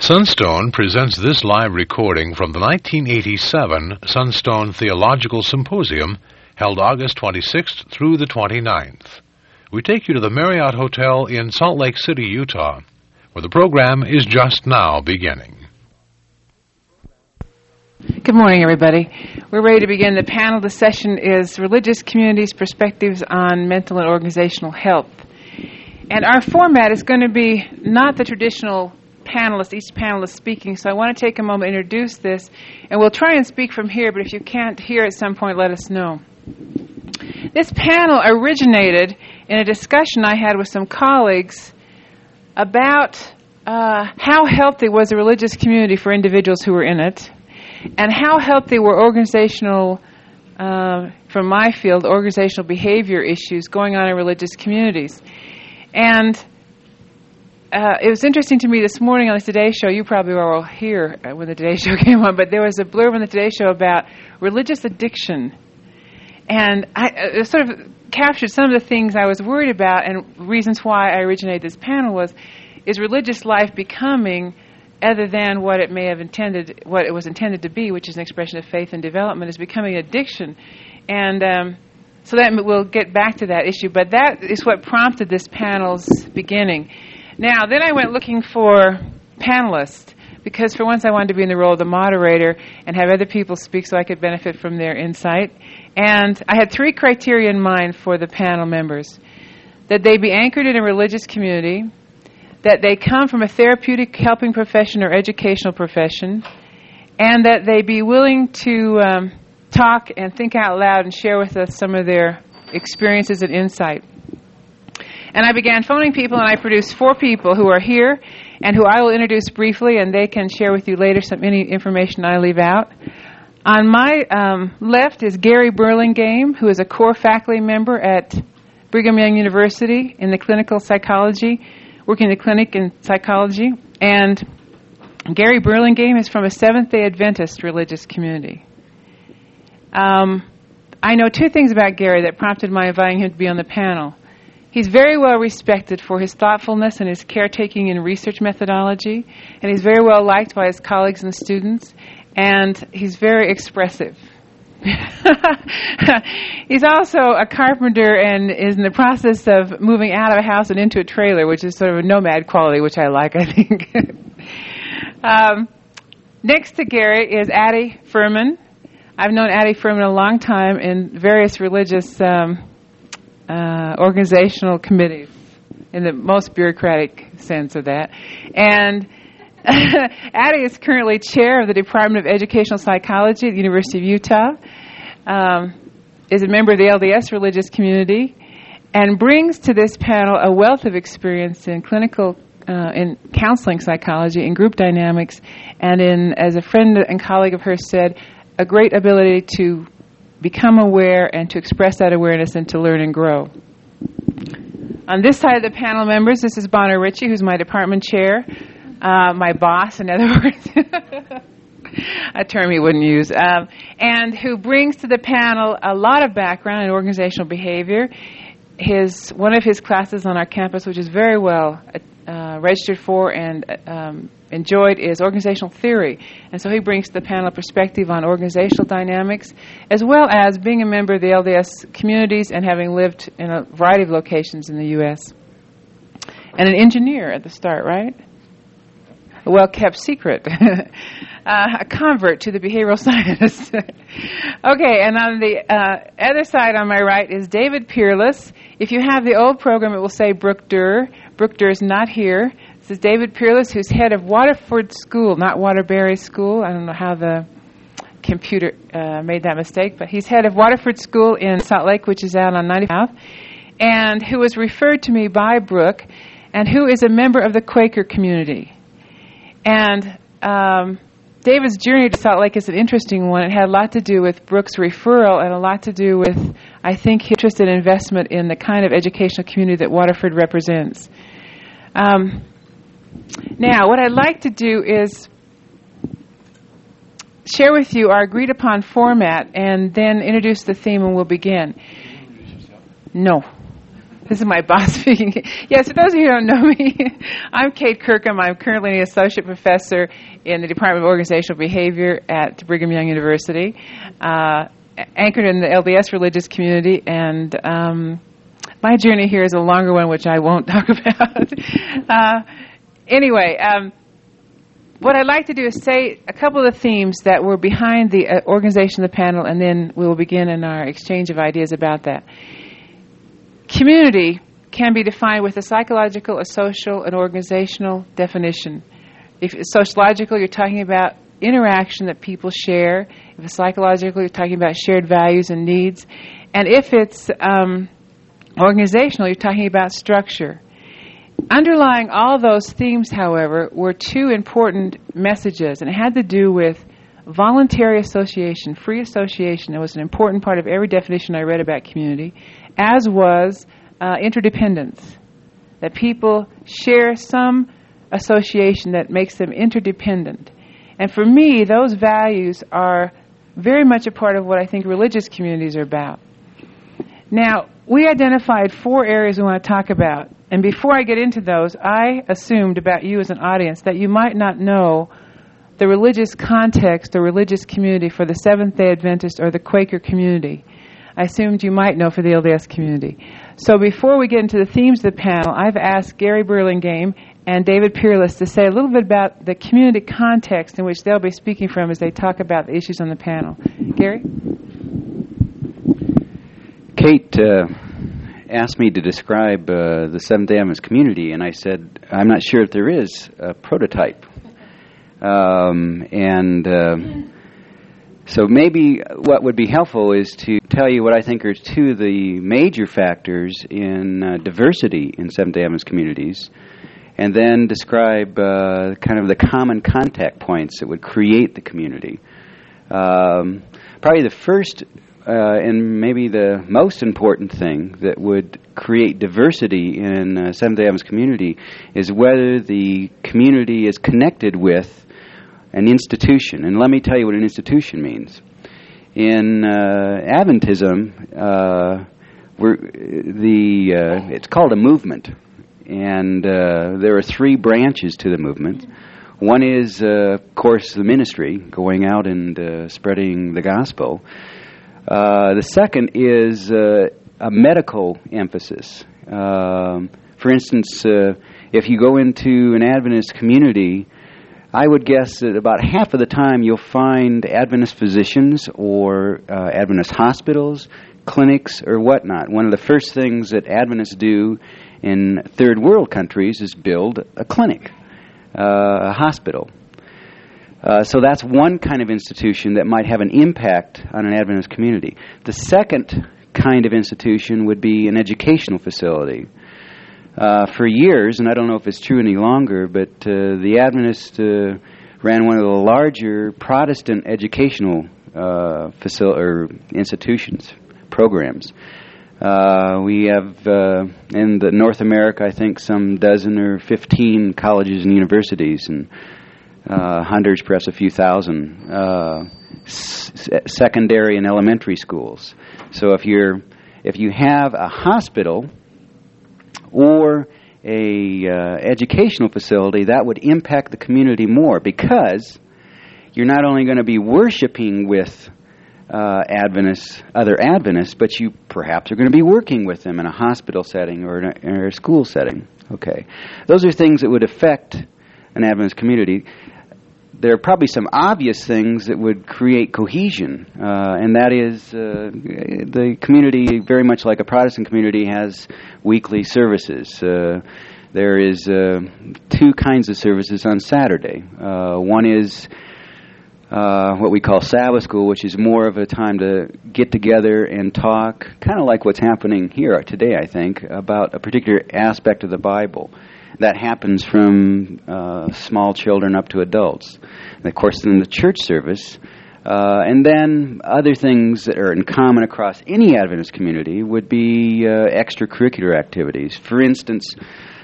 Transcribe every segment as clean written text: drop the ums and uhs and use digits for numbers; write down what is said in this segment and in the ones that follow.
Sunstone presents this live recording from the 1987 Sunstone Theological Symposium held August 26th through the 29th. We take you to the Marriott Hotel in Salt Lake City, Utah, where the program is just now beginning. Good morning, everybody. We're ready to begin. The panel this session is Religious Communities' Perspectives on Mental and Organizational Health. And our format is going to be not the traditional panelist, each panelist speaking, so I want to take a moment to introduce this, and we'll try and speak from here, but if you can't hear at some point, let us know. This panel originated in a discussion I had with some colleagues about how healthy was a religious community for individuals who were in it, and how healthy were organizational, from my field, organizational behavior issues going on in religious communities. And it was interesting to me this morning on the Today Show. You probably were all here when the Today Show came on, but there was a blurb on the Today Show about religious addiction. And it sort of captured some of the things I was worried about, and reasons why I originated this panel is religious life becoming, other than what it may have intended, what it was intended to be, which is an expression of faith and development, is becoming addiction. And so that we'll get back to that issue, but that is what prompted this panel's beginning. Now, then I went looking for panelists, because for once I wanted to be in the role of the moderator and have other people speak so I could benefit from their insight. And I had three criteria in mind for the panel members: that they be anchored in a religious community, that they come from a therapeutic helping profession or educational profession, and that they be willing to talk and think out loud and share with us some of their experiences and insight. And I began phoning people, and I produced four people who are here and who I will introduce briefly, and they can share with you later any information I leave out. On my left is Gary Burlingame, who is a core faculty member at Brigham Young University in the clinical psychology, working in the clinic in psychology. And Gary Burlingame is from a Seventh-day Adventist religious community. I know two things about Gary that prompted my inviting him to be on the panel. He's very well respected for his thoughtfulness and his caretaking and research methodology, and he's very well liked by his colleagues and students, and he's very expressive. He's also a carpenter and is in the process of moving out of a house and into a trailer, which is sort of a nomad quality, which I like, I think. Next to Gary is Addie Furman. I've known Addie Furman a long time in various religious organizational committees, in the most bureaucratic sense of that. And Addie is currently chair of the Department of Educational Psychology at the University of Utah, is a member of the LDS religious community, and brings to this panel a wealth of experience in clinical, in counseling psychology, in group dynamics, and in, as a friend and colleague of hers said, a great ability to become aware and to express that awareness and to learn and grow. On this side of the panel members, this is Bonner Ritchie, who's my department chair, my boss, in other words, a term he wouldn't use, and who brings to the panel a lot of background in organizational behavior. One of his classes on our campus, which is very well registered for and enjoyed, is organizational theory. And so he brings to the panel a perspective on organizational dynamics, as well as being a member of the LDS communities and having lived in a variety of locations in the U.S. And an engineer at the start, right? A well-kept secret. A convert to the behavioral science. Okay, and on the other side on my right is David Peerless. If you have the old program, it will say Brooke Durr. Brooke Durr is not here. This is David Peerless, who's head of Waterford School, not Waterbury School. I don't know how the computer made that mistake, but he's head of Waterford School in Salt Lake, which is out on 95, and who was referred to me by Brooke, and who is a member of the Quaker community. And David's journey to Salt Lake is an interesting one. It had a lot to do with Brooke's referral and a lot to do with, I think, his interest and investment in the kind of educational community that Waterford represents. Now, what I'd like to do is share with you our agreed-upon format and then introduce the theme, and we'll begin. No. This is my boss speaking. Yes, for those of you who don't know me, I'm Kate Kirkham. I'm currently an associate professor in the Department of Organizational Behavior at Brigham Young University, anchored in the LDS religious community, and my journey here is a longer one, which I won't talk about. Anyway, what I'd like to do is say a couple of the themes that were behind the organization of the panel, and then we will begin in our exchange of ideas about that. Community can be defined with a psychological, a social, an organizational definition. If it's sociological, you're talking about interaction that people share. If it's psychological, you're talking about shared values and needs. And if it's organizational, you're talking about structure. Underlying all those themes, however, were two important messages, and it had to do with voluntary association, free association. It was an important part of every definition I read about community, as was interdependence, that people share some association that makes them interdependent. And for me, those values are very much a part of what I think religious communities are about. Now, we identified 4 areas we want to talk about. And before I get into those, I assumed about you as an audience that you might not know the religious context or religious community for the Seventh-day Adventist or the Quaker community. I assumed you might know for the LDS community. So before we get into the themes of the panel, I've asked Gary Burlingame and David Peerless to say a little bit about the community context in which they'll be speaking from as they talk about the issues on the panel. Gary? Kate asked me to describe the Seventh-day Adventist community, and I said, I'm not sure if there is a prototype. So maybe what would be helpful is to tell you what I think are 2 of the major factors in diversity in Seventh-day Adventist communities, and then describe kind of the common contact points that would create the community. Probably the first and maybe the most important thing that would create diversity in Seventh-day Adventist community is whether the community is connected with an institution. And let me tell you what an institution means. In Adventism, it's called a movement. And there are 3 branches to the movement. One is, of course, the ministry, going out and spreading the gospel. The second is a medical emphasis. For instance, if you go into an Adventist community, I would guess that about half of the time you'll find Adventist physicians or Adventist hospitals, clinics, or whatnot. One of the first things that Adventists do in third world countries is build a clinic, a hospital. So that's one kind of institution that might have an impact on an Adventist community. The second kind of institution would be an educational facility. For years, and I don't know if it's true any longer, but the Adventists ran one of the larger Protestant educational institutions, programs. We have in the North America, I think, some dozen or 15 colleges and universities, and hundreds, perhaps a few thousand, secondary and elementary schools. So if you have a hospital or a educational facility, that would impact the community more, because you're not only going to be worshiping with other Adventists, but you perhaps are going to be working with them in a hospital setting or in a school setting. Okay, those are things that would affect an Adventist community. There are probably some obvious things that would create cohesion, and that is the community, very much like a Protestant community, has weekly services. There is 2 kinds of services on Saturday. One is what we call Sabbath school, which is more of a time to get together and talk, kind of like what's happening here today, I think, about a particular aspect of the Bible. That happens from small children up to adults. And of course, in the church service, and then other things that are in common across any Adventist community would be extracurricular activities. For instance,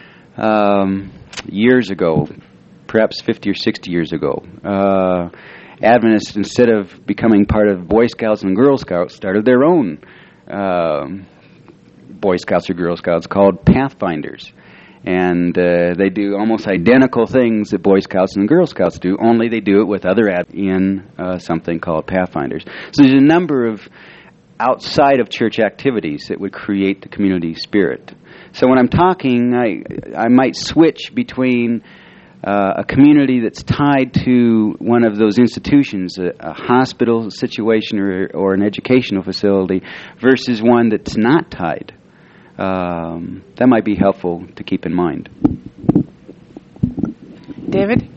years ago, perhaps 50 or 60 years ago, Adventists, instead of becoming part of Boy Scouts and Girl Scouts, started their own Boy Scouts or Girl Scouts called Pathfinders. And they do almost identical things that Boy Scouts and Girl Scouts do, only they do it with other in something called Pathfinders. So there's a number of outside of church activities that would create the community spirit. So when I'm talking, I might switch between a community that's tied to one of those institutions, a hospital situation or an educational facility, versus one that's not tied. That might be helpful to keep in mind. David?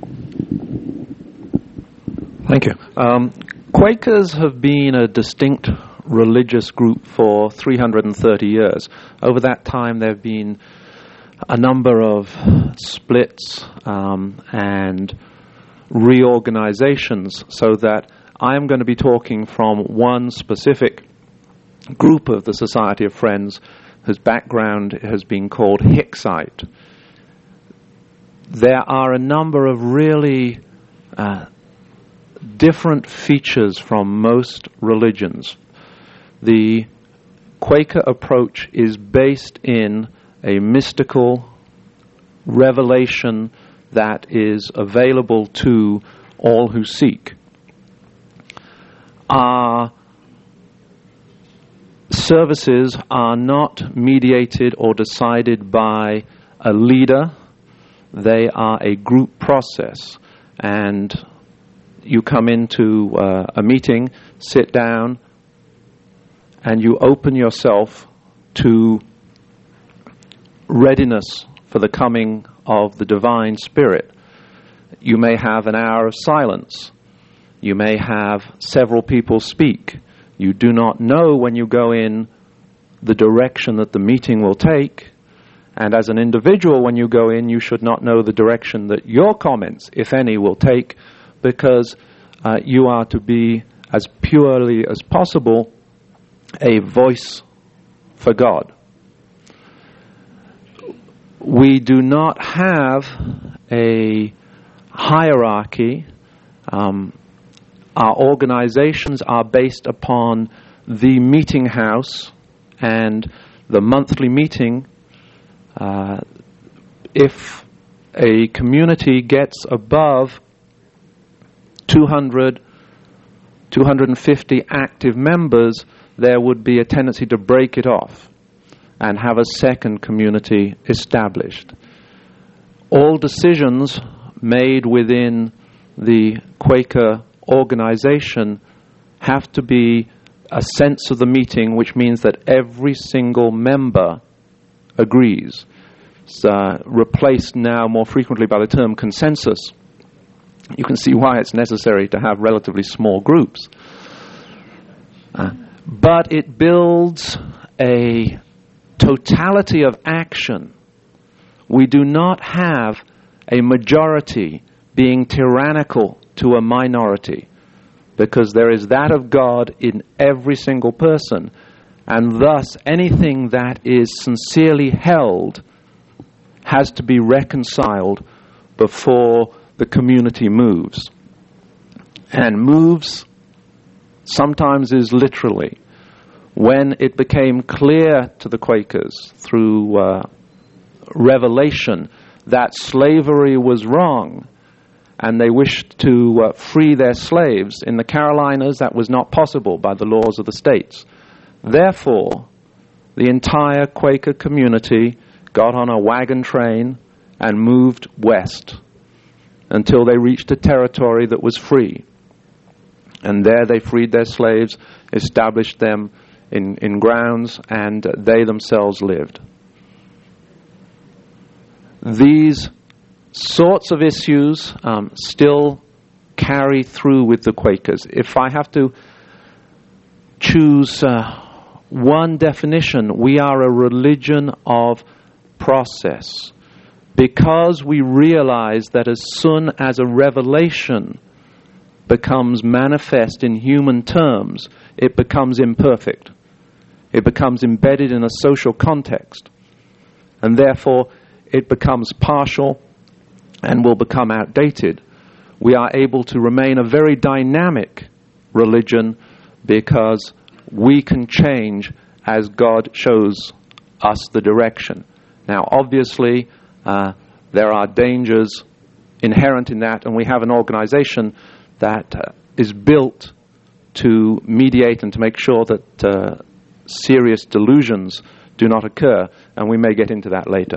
Thank you. Quakers have been a distinct religious group for 330 years. Over that time, there have been a number of splits and reorganizations, so that I am going to be talking from one specific group of the Society of Friends whose background has been called Hicksite. There are a number of really different features from most religions. The Quaker approach is based in a mystical revelation that is available to all who seek. Our services are not mediated or decided by a leader. They are a group process. And you come into a meeting, sit down, and you open yourself to readiness for the coming of the divine spirit. You may have an hour of silence. You may have several people speak. You do not know when you go in the direction that the meeting will take. And as an individual, when you go in, you should not know the direction that your comments, if any, will take, because you are to be, as purely as possible, a voice for God. We do not have a hierarchy. Our organizations are based upon the meeting house and the monthly meeting. If a community gets above 200, 250 active members, there would be a tendency to break it off and have a second community established. All decisions made within the Quaker organization have to be a sense of the meeting, which means that every single member agrees. It's replaced now more frequently by the term consensus. You can see why it's necessary to have relatively small groups. But it builds a totality of action. We do not have a majority being tyrannical to a minority, because there is that of God in every single person, and thus anything that is sincerely held has to be reconciled before the community moves. And moves sometimes is literally. When it became clear to the Quakers through revelation that slavery was wrong, and they wished to free their slaves, in the Carolinas that was not possible by the laws of the states. Therefore, the entire Quaker community got on a wagon train and moved west until they reached a territory that was free. And there they freed their slaves, established them in grounds, and they themselves lived. These sorts of issues still carry through with the Quakers. If I have to choose one definition, we are a religion of process, because we realize that as soon as a revelation becomes manifest in human terms, it becomes imperfect. It becomes embedded in a social context, and therefore it becomes partial and will become outdated. We are able to remain a very dynamic religion because we can change as God shows us the direction. Now, obviously, there are dangers inherent in that, and we have an organization that is built to mediate and to make sure that serious delusions do not occur, and we may get into that later.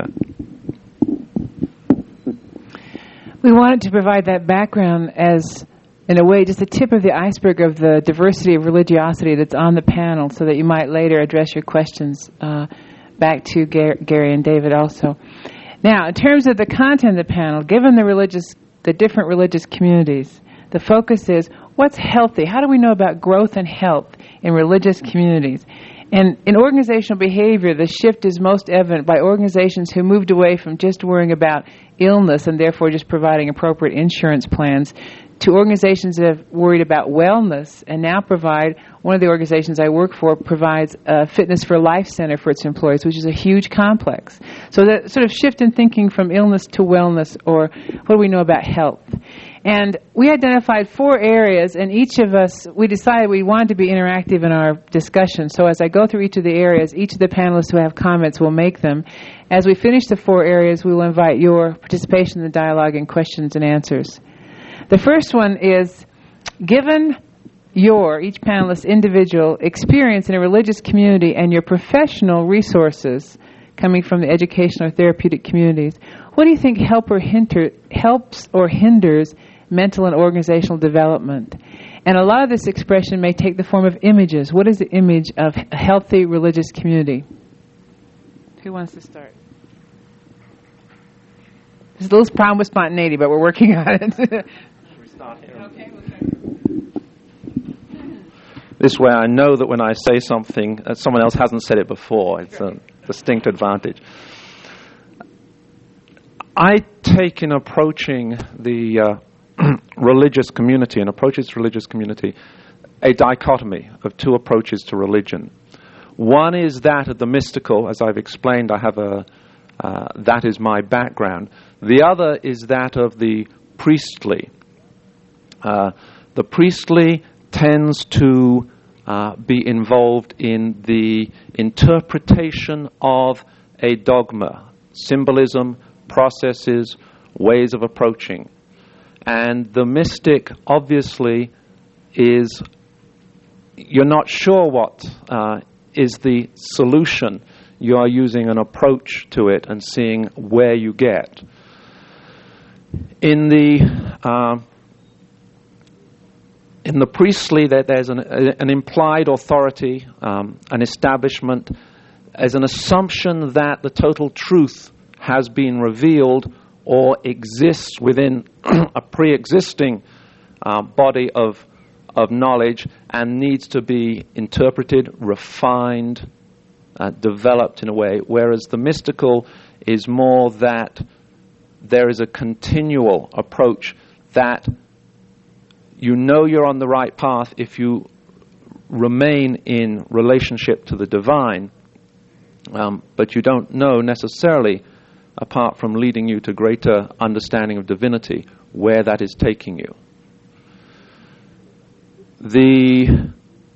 We wanted to provide that background as, in a way, just the tip of the iceberg of the diversity of religiosity that's on the panel, so that you might later address your questions back to Gary and David also. Now, in terms of the content of the panel, given the different religious communities, the focus is what's healthy? How do we know about growth and health in religious communities? And in organizational behavior, the shift is most evident by organizations who moved away from just worrying about illness and therefore just providing appropriate insurance plans to organizations that have worried about wellness and now provide, one of the organizations I work for provides a Fitness for Life Center for its employees, which is a huge complex. So that sort of shift in thinking from illness to wellness, or what do we know about health? And we identified 4 areas, and each of us, we decided we wanted to be interactive in our discussion. So as I go through each of the areas, each of the panelists who have comments will make them. As we finish the 4 areas, we will invite your participation in the dialogue and questions and answers. The first one is, given your, each panelist's individual experience in a religious community and your professional resources coming from the educational or therapeutic communities, what do you think helps or hinders mental and organizational development? And a lot of this expression may take the form of images. What is the image of a healthy religious community? Who wants to start? There's a little problem with spontaneity, but we're working on it. Okay, we'll start. This way I know that when I say something, someone else hasn't said it before. It's a distinct advantage. I take in approaching the religious community and approaches to religious community a dichotomy of 2 approaches to religion. One is that of the mystical, as I've explained. I have that is my background. The other is that of the priestly. The priestly tends to be involved in the interpretation of a dogma, symbolism, processes, ways of approaching. And the mystic, obviously, is, you're not sure what is the solution. You are using an approach to it and seeing where you get. In the priestly, there's an implied authority, an establishment, as an assumption that the total truth has been revealed or exists within a pre-existing body of knowledge and needs to be interpreted, refined, developed in a way, whereas the mystical is more that there is a continual approach that you know you're on the right path if you remain in relationship to the divine, but you don't know necessarily, apart from leading you to greater understanding of divinity, where that is taking you. The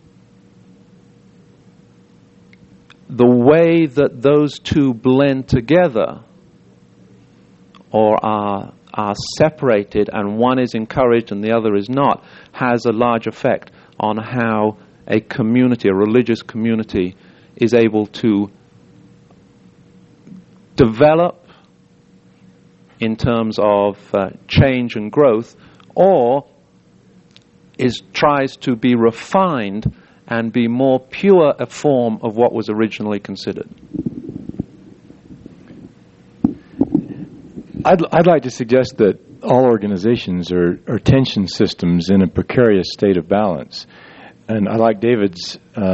way that those 2 blend together or are separated, and one is encouraged and the other is not, has a large effect on how a community, a religious community, is able to develop in terms of change and growth, or tries to be refined and be more pure a form of what was originally considered. I'd like to suggest that all organizations are tension systems in a precarious state of balance. And I like David's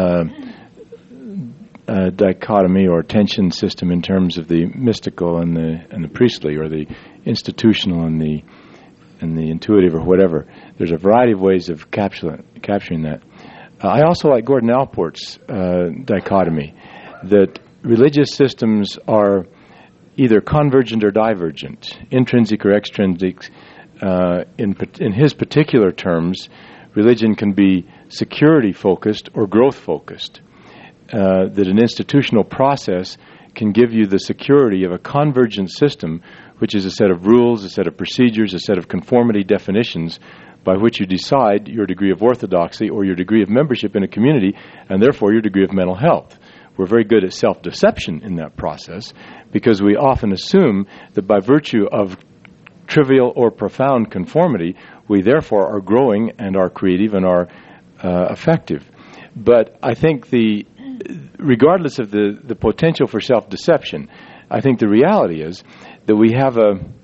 dichotomy or tension system in terms of the mystical and the priestly, or the institutional and the intuitive, or whatever. There's a variety of ways of capturing that. I also like Gordon Allport's dichotomy, that religious systems are either convergent or divergent, intrinsic or extrinsic. In his particular terms, religion can be security-focused or growth-focused. That an institutional process can give you the security of a convergent system, which is a set of rules, a set of procedures, a set of conformity definitions by which you decide your degree of orthodoxy or your degree of membership in a community, and therefore your degree of mental health. We're very good at self-deception in that process because we often assume that by virtue of trivial or profound conformity, we therefore are growing and are creative and are effective. But I think regardless of the potential for self-deception, I think the reality is that we have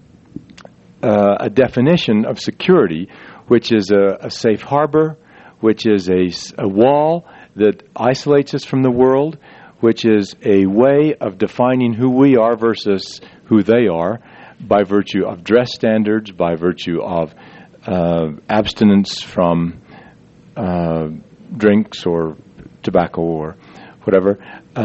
a definition of security which is a safe harbor, which is a wall that isolates us from the world, which is a way of defining who we are versus who they are by virtue of dress standards, by virtue of abstinence from drinks or tobacco or whatever,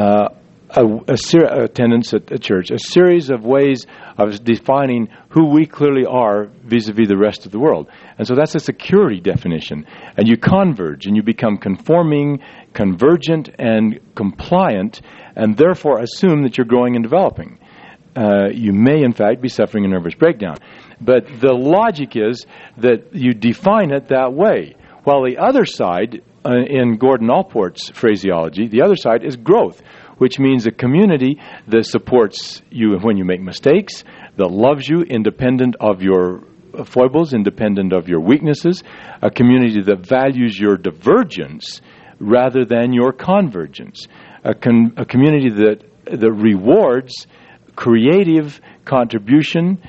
attendance at church, a series of ways of defining who we clearly are vis-a-vis the rest of the world. And so that's a security definition. And you converge and you become conforming, convergent, and compliant, and therefore assume that you're growing and developing. You may, in fact, be suffering a nervous breakdown. But the logic is that you define it that way. While the other side, in Gordon Allport's phraseology, the other side is growth, which means a community that supports you when you make mistakes, that loves you independent of your foibles, independent of your weaknesses, a community that values your divergence rather than your convergence, a community that rewards creative contribution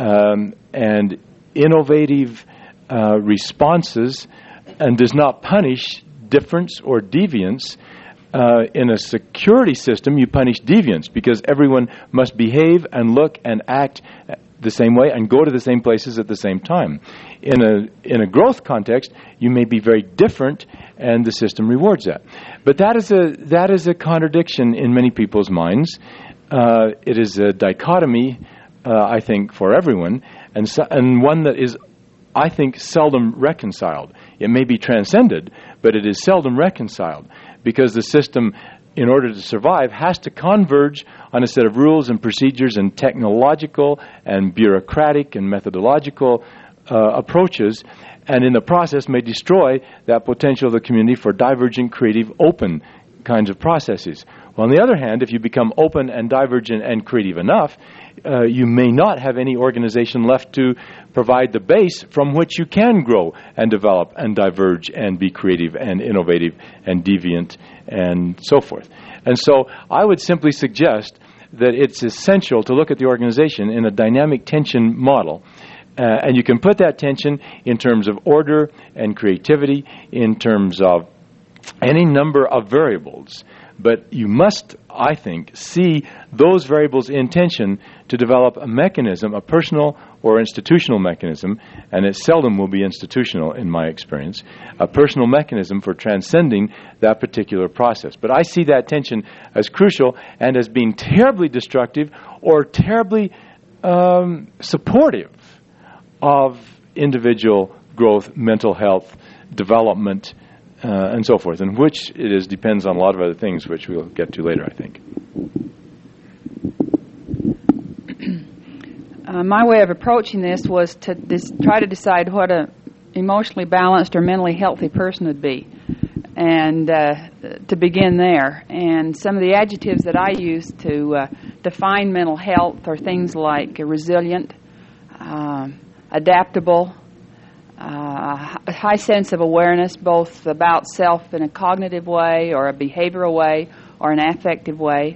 and innovative responses and does not punish difference or deviance. In a security system, you punish deviance because everyone must behave and look and act the same way and go to the same places at the same time. In a growth context, you may be very different, and the system rewards that. But that is a contradiction in many people's minds. It is a dichotomy, I think, for everyone, and one that is, I think, seldom reconciled. It may be transcended, but it is seldom reconciled because the system, in order to survive, has to converge on a set of rules and procedures and technological and bureaucratic and methodological approaches, and in the process may destroy that potential of the community for divergent, creative, open kinds of processes. Well, on the other hand, if you become open and divergent and creative enough, you may not have any organization left to provide the base from which you can grow and develop and diverge and be creative and innovative and deviant and so forth. And so I would simply suggest that it's essential to look at the organization in a dynamic tension model. And you can put that tension in terms of order and creativity, in terms of any number of variables. But you must, I think, see those variables in tension to develop a mechanism, a personal or institutional mechanism, and it seldom will be institutional in my experience, a personal mechanism for transcending that particular process. But I see that tension as crucial and as being terribly destructive or terribly supportive of individual growth, mental health, development, and so forth, and which it is depends on a lot of other things, which we'll get to later, I think. My way of approaching this was to try to decide what an emotionally balanced or mentally healthy person would be, and to begin there. And some of the adjectives that I use to define mental health are things like resilient, adaptable, a high sense of awareness, both about self in a cognitive way or a behavioral way or an affective way.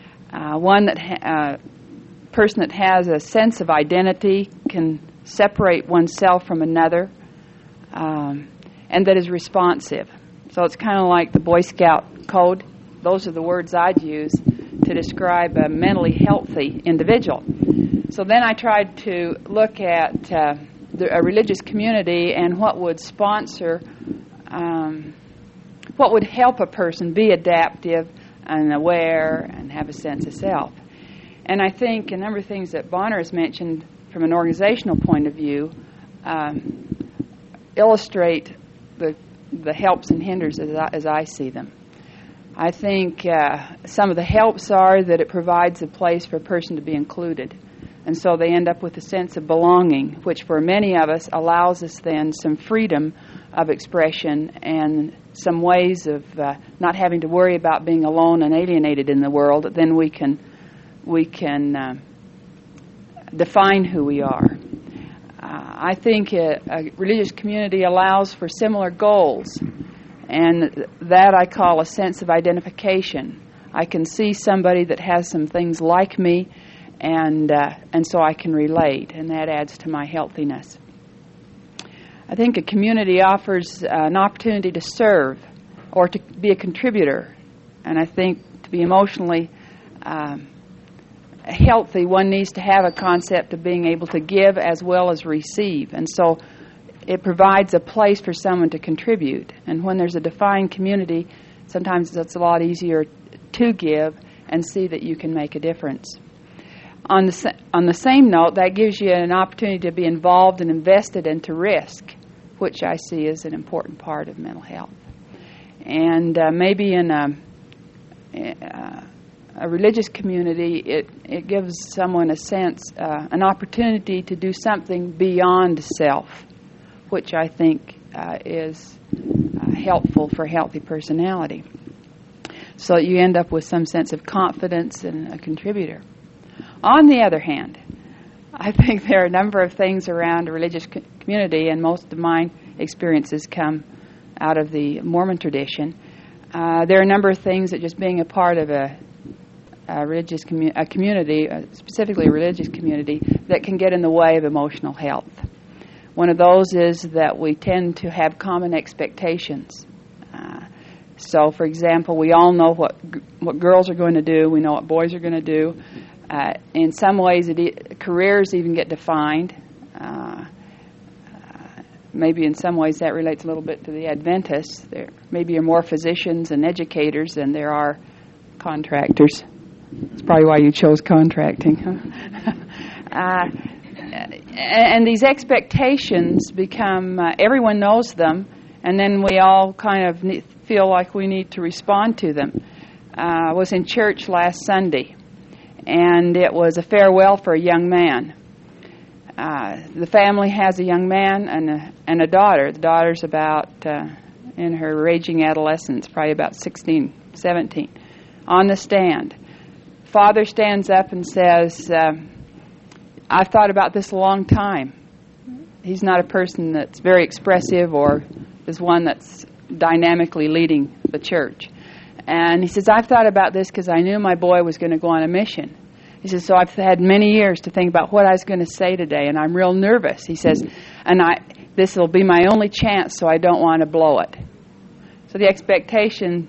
Person that has a sense of identity, can separate oneself from another, and that is responsive. So it's kind of like the Boy Scout code. Those are the words I'd use to describe a mentally healthy individual. So then I tried to look at a religious community and what would sponsor, what would help a person be adaptive and aware and have a sense of self. And I think a number of things that Bonner has mentioned from an organizational point of view illustrate the helps and hinders as I see them. I think some of the helps are that it provides a place for a person to be included. And so they end up with a sense of belonging, which for many of us allows us then some freedom of expression and some ways of not having to worry about being alone and alienated in the world. Then we can define who we are. I think a religious community allows for similar goals, and that I call a sense of identification. I can see somebody that has some things like me, and so I can relate, and that adds to my healthiness. I think a community offers an opportunity to serve or to be a contributor, and I think to be emotionally healthy, one needs to have a concept of being able to give as well as receive, and so it provides a place for someone to contribute. And when there's a defined community, sometimes it's a lot easier to give and see that you can make a difference. On the same note, that gives you an opportunity to be involved and invested and to risk, which I see as an important part of mental health. And maybe in a religious community, it gives someone a sense, an opportunity to do something beyond self, which I think is helpful for healthy personality. So you end up with some sense of confidence and a contributor. On the other hand, I think there are a number of things around a religious community, and most of my experiences come out of the Mormon tradition. There are a number of things that just being a part of a religious community, specifically a religious community, that can get in the way of emotional health. One of those is that we tend to have common expectations. So, for example, we all know what girls are going to do. We know what boys are going to do. In some ways, careers even get defined. Maybe in some ways that relates a little bit to the Adventists. There maybe are more physicians and educators than there are contractors. That's probably why you chose contracting. Huh? And these expectations become, everyone knows them, and then we all kind of feel like we need to respond to them. I was in church last Sunday, and it was a farewell for a young man. The family has a young man and a daughter. The daughter's about in her raging adolescence, probably about 16, 17, on the stand. Father stands up and says, I've thought about this a long time. He's not a person that's very expressive or is one that's dynamically leading the church. And he says, I've thought about this because I knew my boy was going to go on a mission. He says, so I've had many years to think about what I was going to say today, and I'm real nervous. He says, and this will be my only chance, so I don't want to blow it. So the expectation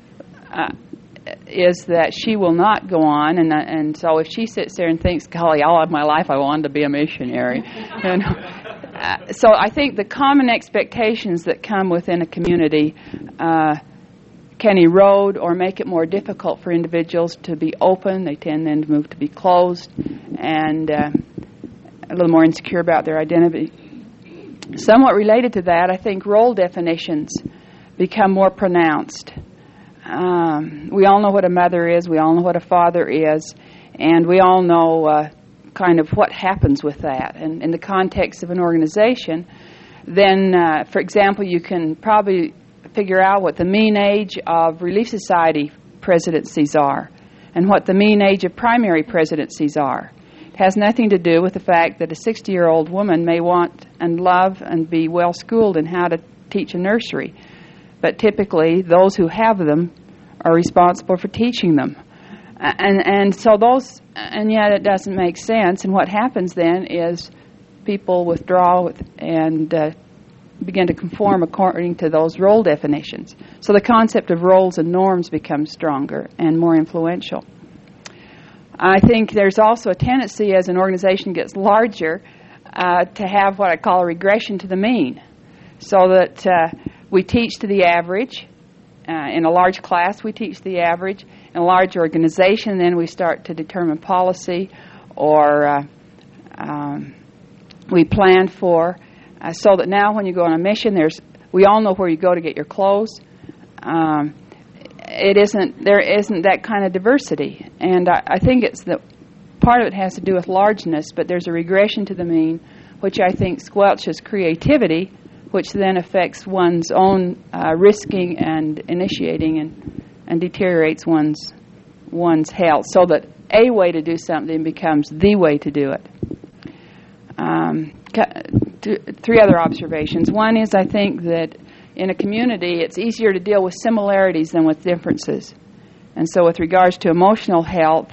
is that she will not go on, and so if she sits there and thinks, golly, all of my life I wanted to be a missionary. So I think the common expectations that come within a community can erode or make it more difficult for individuals to be open. They tend then to move to be closed and a little more insecure about their identity. Somewhat related to that, I think role definitions become more pronounced. We all know what a mother is, we all know what a father is, and we all know kind of what happens with that. And in the context of an organization, then, for example, you can probably figure out what the mean age of Relief Society presidencies are and what the mean age of primary presidencies are. It has nothing to do with the fact that a 60-year-old woman may want and love and be well-schooled in how to teach a nursery. But typically, those who have them are responsible for teaching them. And so those, and yet it doesn't make sense. And what happens then is people withdraw and begin to conform according to those role definitions. So the concept of roles and norms becomes stronger and more influential. I think there's also a tendency as an organization gets larger to have what I call a regression to the mean. So that we teach to the average. In a large class, we teach the average. In a large organization, then we start to determine policy or we plan for. So that now when you go on a mission, we all know where you go to get your clothes. there isn't that kind of diversity. And I think it's that part of it has to do with largeness, but there's a regression to the mean, which I think squelches creativity, which then affects one's own risking and initiating and deteriorates one's health, so that a way to do something becomes the way to do it. Three other observations. One is, I think that in a community it's easier to deal with similarities than with differences. And so with regards to emotional health,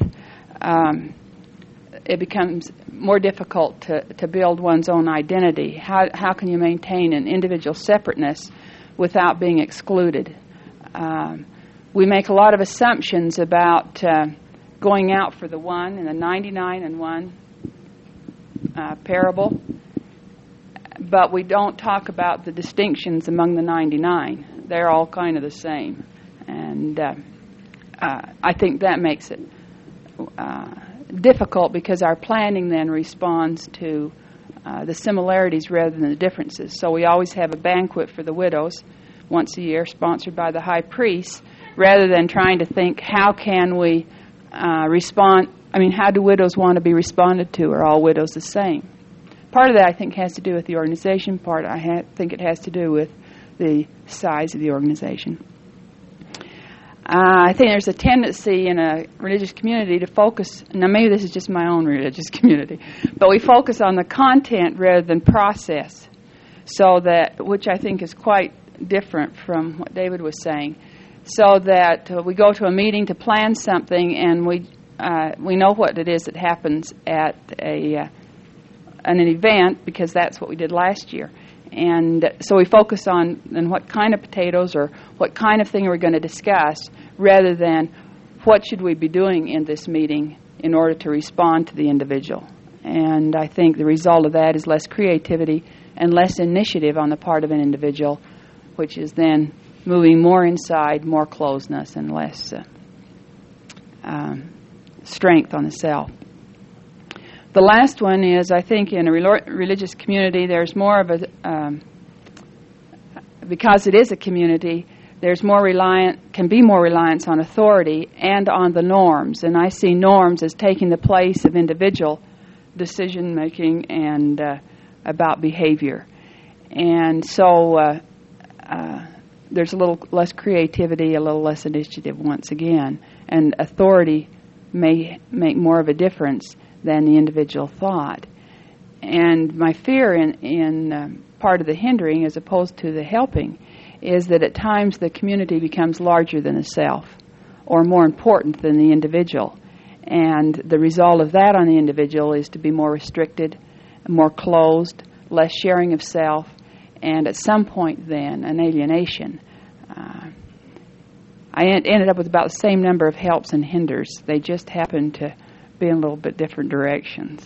it becomes more difficult to build one's own identity. How can you maintain an individual separateness without being excluded? We make a lot of assumptions about going out for the one in the 99 and 1 parable, but we don't talk about the distinctions among the 99. They're all kind of the same. And I think that makes it difficult, because our planning then responds to the similarities rather than the differences. So we always have a banquet for the widows once a year, sponsored by the high priest, rather than trying to think, how can we respond? I mean, how do widows want to be responded to? Are all widows the same? Part of that, I think, has to do with the organization. Part, I think it has to do with the size of the organization. I think there's a tendency in a religious community to focus, now maybe this is just my own religious community, but we focus on the content rather than process, so that, which I think is quite different from what David was saying, so that we go to a meeting to plan something, and we know what it is that happens at an event, because that's what we did last year. And so we focus on what kind of potatoes or what kind of thing are we going to discuss, rather than what should we be doing in this meeting in order to respond to the individual. And I think the result of that is less creativity and less initiative on the part of an individual, which is then moving more inside, more closeness, and less strength on the self. The last one is, I think, in a religious community, there's more of a, because it is a community, there's more can be more reliance on authority and on the norms. And I see norms as taking the place of individual decision-making and about behavior. And so there's a little less creativity, a little less initiative once again. And authority may make more of a difference than the individual thought. And my fear in part of the hindering, as opposed to the helping, is that at times the community becomes larger than the self, or more important than the individual. And the result of that on the individual is to be more restricted, more closed, less sharing of self, and at some point then an alienation. I ended up with about the same number of helps and hinders. They just happened to be in a little bit different directions.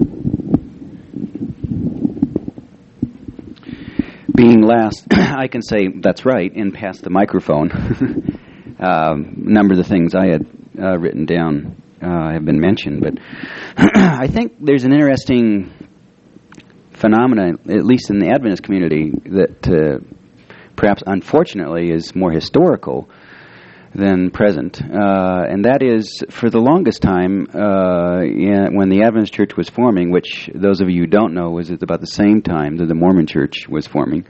Being last, I can say that's right and pass the microphone. A number of the things I had written down have been mentioned, but I think there's an interesting phenomenon, at least in the Adventist community, that perhaps unfortunately is more historical than present, and that is, for the longest time, when the Adventist Church was forming, which those of you who don't know was at about the same time that the Mormon Church was forming,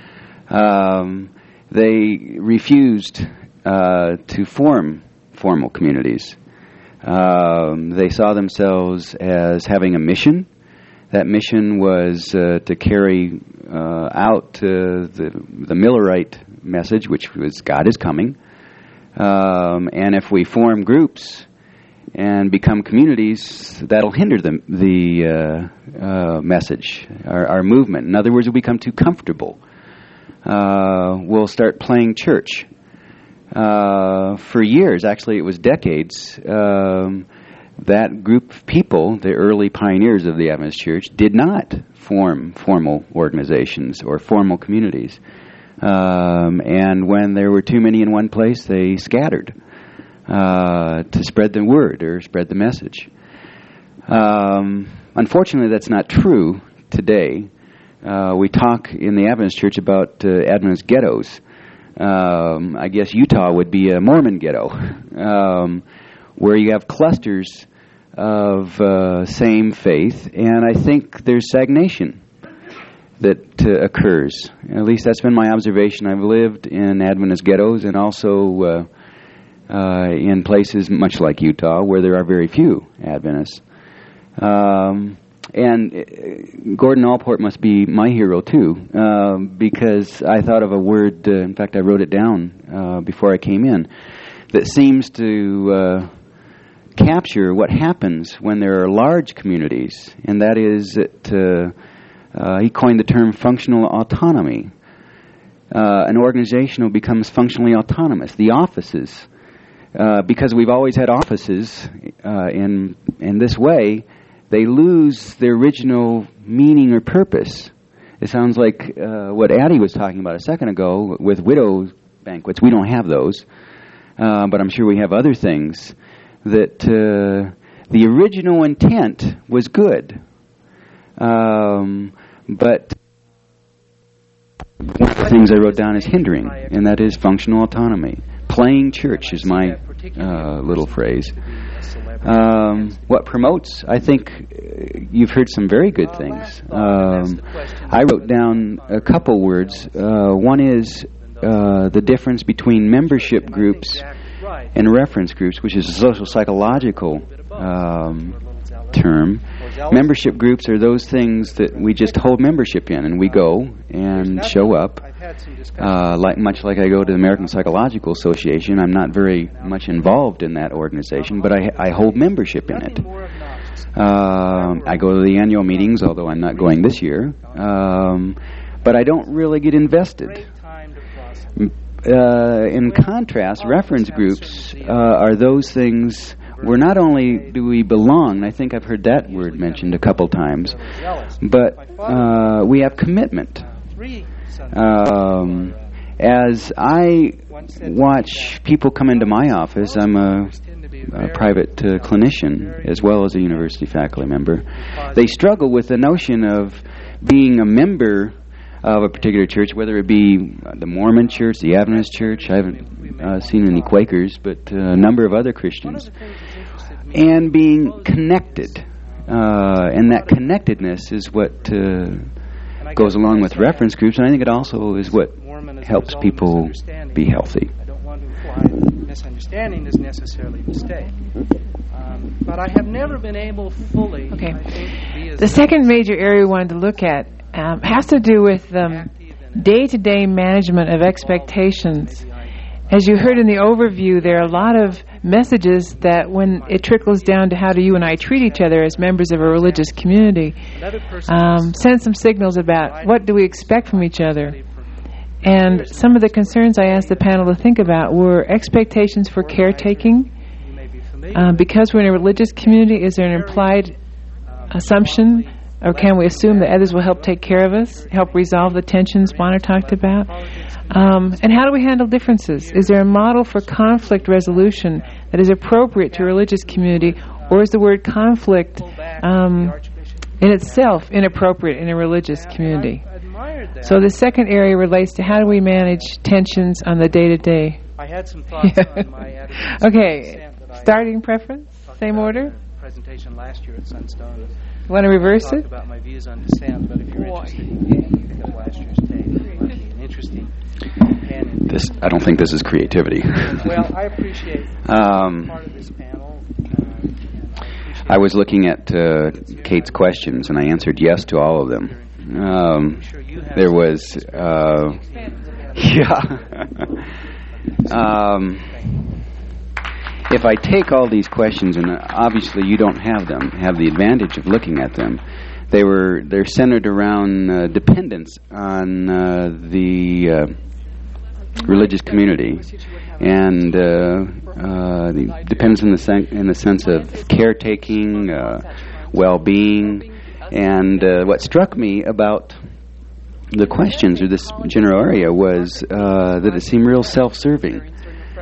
they refused to form formal communities. They saw themselves as having a mission. That mission was to carry out the Millerite message, which was God is coming. And if we form groups and become communities, that'll hinder the message, our movement. In other words, we'll become too comfortable. We'll start playing church. For years, actually it was decades, that group of people, the early pioneers of the Adventist Church, did not form formal organizations or formal communities. And when there were too many in one place, they scattered to spread the word or spread the message. Unfortunately, that's not true today. We talk in the Adventist Church about Adventist ghettos. I guess Utah would be a Mormon ghetto, where you have clusters of same faith, and I think there's stagnation that occurs. At least that's been my observation. I've lived in Adventist ghettos and also in places much like Utah where there are very few Adventists. And Gordon Allport must be my hero too, because I thought of a word, in fact I wrote it down before I came in, that seems to capture what happens when there are large communities, and that is that he coined the term functional autonomy. An organization becomes functionally autonomous. The offices, because we've always had offices in this way, they lose their original meaning or purpose. It sounds like what Addie was talking about a second ago with widow banquets. We don't have those, but I'm sure we have other things that the original intent was good. But one of the things I wrote down is hindering, and that is functional autonomy. Playing church is my little phrase. What promotes? I think you've heard some very good things. I wrote down a couple words. One is the difference between membership groups and reference groups, which is a social psychological term. Membership groups are those things that we just hold membership in, and we go and show up. Much like I go to the American Psychological Association, I'm not very much involved in that organization, but I hold membership in it. I go to the annual meetings, although I'm not going this year, but I don't really get invested. In contrast, reference groups are those things where not only do we belong, I think I've heard that word mentioned a couple times, but we have commitment. As I watch people come into my office, I'm a private clinician as well as a university faculty member. They struggle with the notion of being a member of a particular church, whether it be the Mormon church, the Adventist church. I haven't seen any Quakers, but a number of other Christians. And being connected. And that connectedness is what goes along with reference groups, and I think it also is what helps people be healthy. I don't want to imply misunderstanding is necessarily a mistake. But I have never been able fully... Okay. The second major area we wanted to look at has to do with day-to-day management of expectations. As you heard in the overview, there are a lot of messages that when it trickles down to how do you and I treat each other as members of a religious community, send some signals about what do we expect from each other. And some of the concerns I asked the panel to think about were expectations for caretaking. Because we're in a religious community, is there an implied assumption, or can we assume that others will help take care of us, help resolve the tensions Bonner talked about? And how do we handle differences? Is there a model for conflict resolution that is appropriate to a religious community, or is the word conflict in itself inappropriate in a religious community? So the second area relates to how do we manage tensions on the day-to-day. I had some thoughts on my attitude. Okay, starting preference, same order? Presentation last year at Sunstone. Want to reverse it? About my views on dissent, but if you're interested, you can pick up last year's tape. It might be an interesting companion. I don't think this is creativity. Well, I appreciate part of this panel. I was looking at Kate's questions, and I answered yes to all of them. There was, if I take all these questions, and obviously you don't have the advantage of looking at them, they're centered around dependence on the religious community, and depends in the sense of caretaking, well-being, and what struck me about the questions or this general area was that it seemed real self-serving.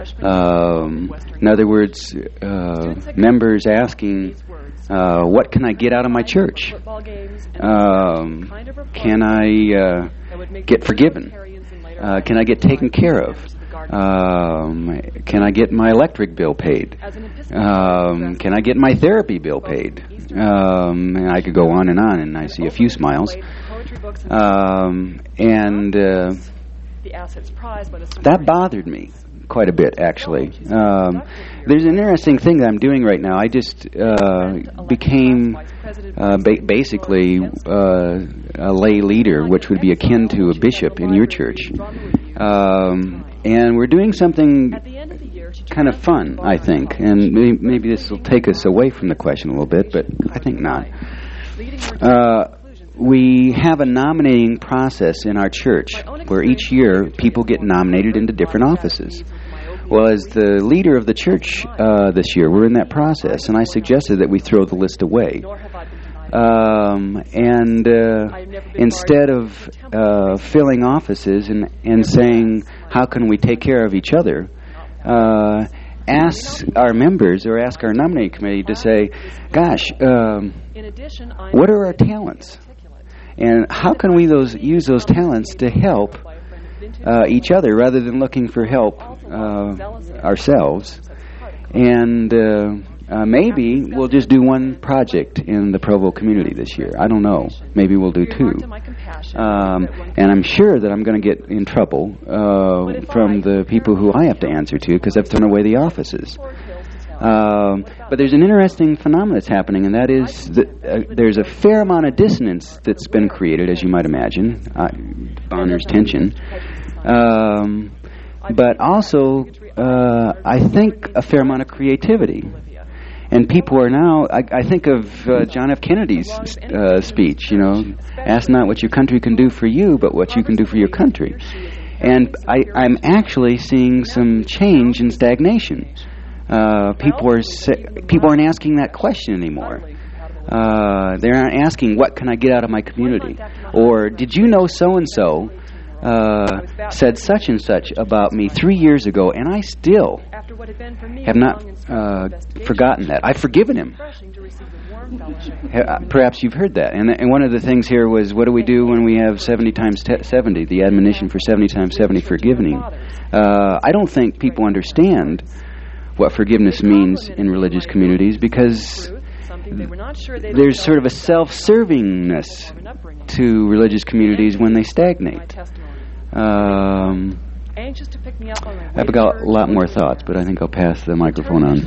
In other words, members asking, what can I get out of my church? Can I get forgiven? Can I get taken care of? Can I get my electric bill paid? Can I get my therapy bill paid? And I could go on, and I see a few smiles. That bothered me quite a bit, actually. There's an interesting thing that I'm doing right now. I just became basically a lay leader, which would be akin to a bishop in your church. And we're doing something kind of fun, I think. And maybe this will take us away from the question a little bit, but I think not. We have a nominating process in our church where each year people get nominated into different offices. Well, as the leader of the church this year, we're in that process, and I suggested that we throw the list away. Instead of filling offices and saying, how can we take care of each other, ask our members or ask our nominating committee to say, gosh, what are our talents? And how can we use those talents to help each other rather than looking for help ourselves? And maybe we'll just do one project in the Provo community this year. I don't know. Maybe we'll do two. And I'm sure that I'm going to get in trouble from the people who I have to answer to because I've thrown away the offices. But there's an interesting phenomenon that's happening, and that is that there's a fair amount of dissonance that's been created, as you might imagine, Bonner's tension. But also, I think, a fair amount of creativity. And people are now, I think of John F. Kennedy's speech, ask not what your country can do for you, but what you can do for your country. And I'm actually seeing some change in stagnation. People aren't asking that question anymore. They're not asking, what can I get out of my community? Or, did you know so-and-so said such and such about me 3 years ago, and I still have not forgotten that. I've forgiven him. Perhaps you've heard that. And one of the things here was, what do we do when we have 70 times 70, the admonition for 70 times 70 forgiving? I don't think people understand what forgiveness means in religious communities because there's sort of a self-servingness to religious communities when they stagnate. I've got a lot more thoughts, but I think I'll pass the microphone on.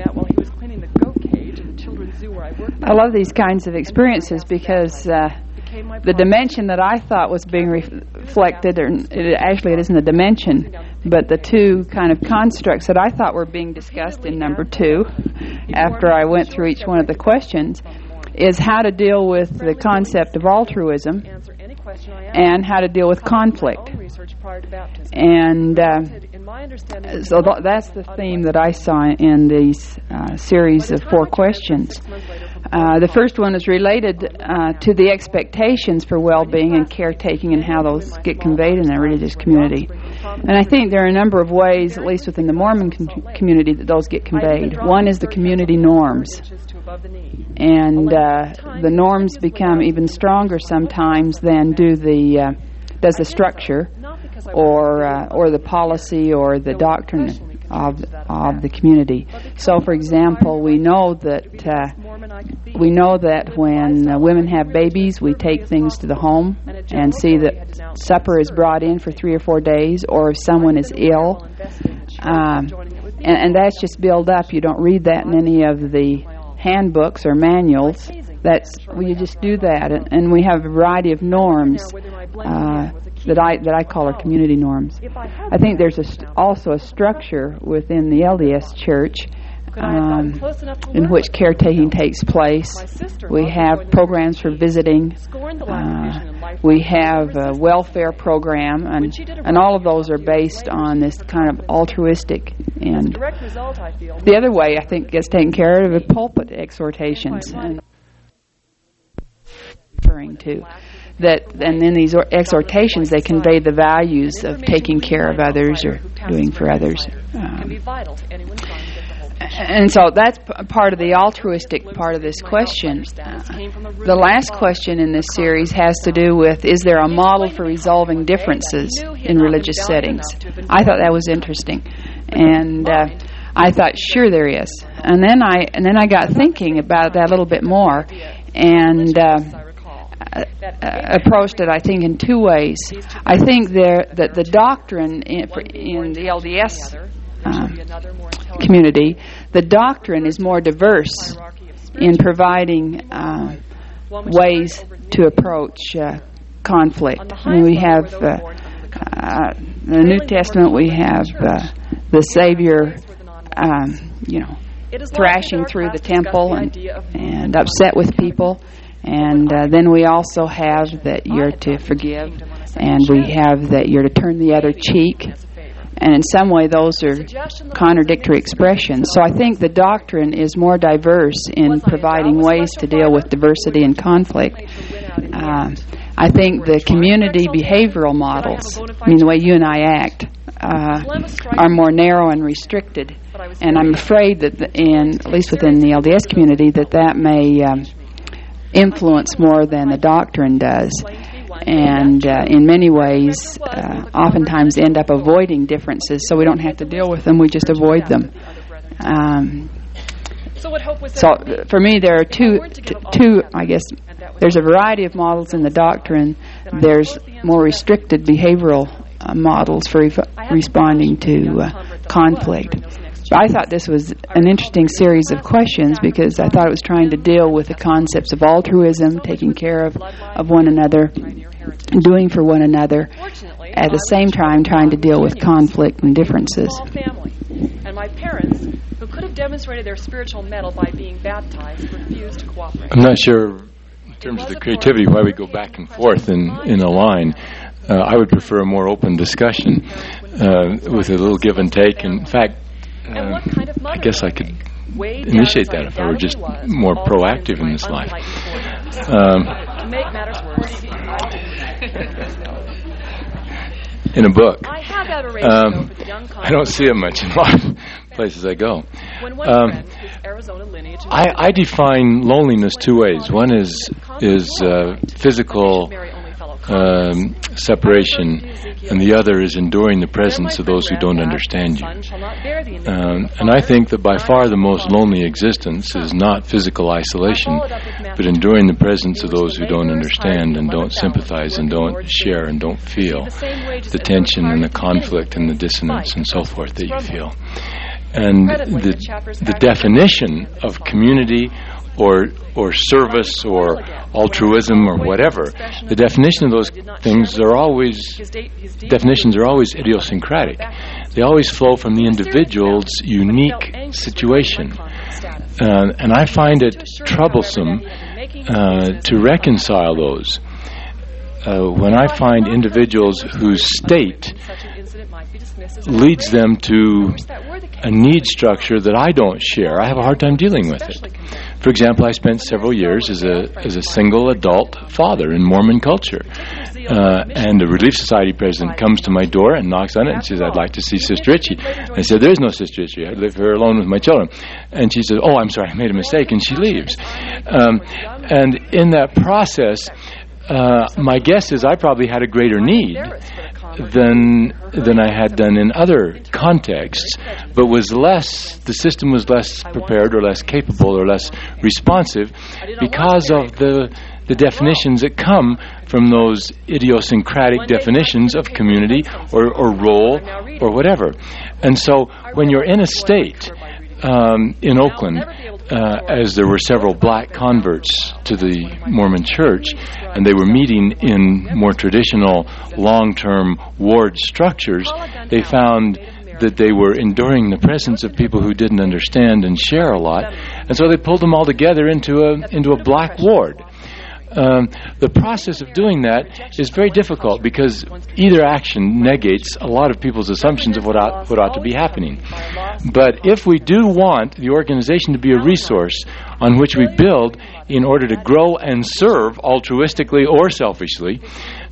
I love these kinds of experiences because the dimension that I thought was being reflected, or it isn't a dimension, but the two kind of constructs that I thought were being discussed in number 2, after I went through each one of the questions, is how to deal with the concept of altruism and how to deal with conflict. And so that's the theme that I saw in these series of 4 questions. The first one is related to the expectations for well-being and caretaking and how those get conveyed in a religious community. And I think there are a number of ways, at least within the Mormon community, that those get conveyed. One is the community norms. And the norms become even stronger sometimes than does the structure or the policy or the doctrine of the community. So, for example, we know that when women have babies, we take things to the home and see that supper is brought in for 3 or 4 days, or if someone is ill, and that's just built up. You don't read that in any of the handbooks or manuals. You just do that, and we have a variety of norms that I call our community norms. I think there's also a structure within the LDS Church in which caretaking takes place. We have programs for visiting. We have a welfare program, and all of those are based on this kind of altruistic end. The other way I think gets taken care of is pulpit exhortations. Referring to that, and in these exhortations they convey the values of taking care of others or doing for others. And so that's part of the altruistic part of this question. The last question in this series has to do with, is there a model for resolving differences in religious settings? I thought that was interesting. And I thought, sure there is. And then I got thinking about that a little bit more, and approached it, I think, in two ways. I think that the doctrine in the LDS community, the doctrine is more diverse in providing ways to approach conflict. I mean, we have the New Testament, we have the Savior, thrashing through the temple and upset with people. And then we also have that you're to forgive, and we have that you're to turn the other cheek. And in some way, those are contradictory expressions. So I think the doctrine is more diverse in providing ways to deal with diversity and conflict. I think the community behavioral models, I mean, the way you and I act, are more narrow and restricted. And I'm afraid that, at least within the LDS community, that may influence more than the doctrine does. And in many ways, oftentimes end up avoiding differences, so we don't have to deal with them, we just avoid them. So for me, there are two, I guess, there's a variety of models in the doctrine. There's more restricted behavioral models for responding to conflict. But I thought this was an interesting series of questions because I thought it was trying to deal with the concepts of altruism, taking care of one another, doing for one another, at the same time trying to deal with conflict and differences. And my parents, who could have demonstrated their spiritual mettle by being baptized, refused to cooperate. I'm not sure, in terms of the creativity, why we go back and forth in a line. I would prefer a more open discussion with a little give and take. In fact, I guess I could initiate that if I were just more proactive in this life. In a book. I don't see it much in a lot of places I go. I define loneliness two ways. One is physical separation, and the other is enduring the presence of those who don't understand you. And I think that by far the most lonely existence is not physical isolation, but enduring the presence of those who don't understand and don't sympathize and don't share and don't feel the tension and the conflict and the dissonance and so forth that you feel. And the definition of community or service or altruism or whatever, the definition of those things are always idiosyncratic. They always flow from the individual's unique situation. And I find it troublesome to reconcile those. When I find individuals whose state leads them to a need structure that I don't share, I have a hard time dealing with it. For example, I spent several years as a single adult father in Mormon culture. And a Relief Society president comes to my door and knocks on it and says, "I'd like to see Sister Ritchie." I said, "There's no Sister Ritchie. I live here alone with my children." And she says, "Oh, I'm sorry, I made a mistake," and she leaves. And in that process, my guess is I probably had a greater need than I had done in other contexts, but the system was less prepared or less capable or less responsive because of the definitions that come from those idiosyncratic definitions of community or role or whatever. And so when you're in a state in Oakland, as there were several black converts to the Mormon Church, and they were meeting in more traditional long-term ward structures, they found that they were enduring the presence of people who didn't understand and share a lot, and so they pulled them all together into a black ward. The process of doing that is very difficult because either action negates a lot of people's assumptions of what ought to be happening. But if we do want the organization to be a resource on which we build in order to grow and serve altruistically or selfishly,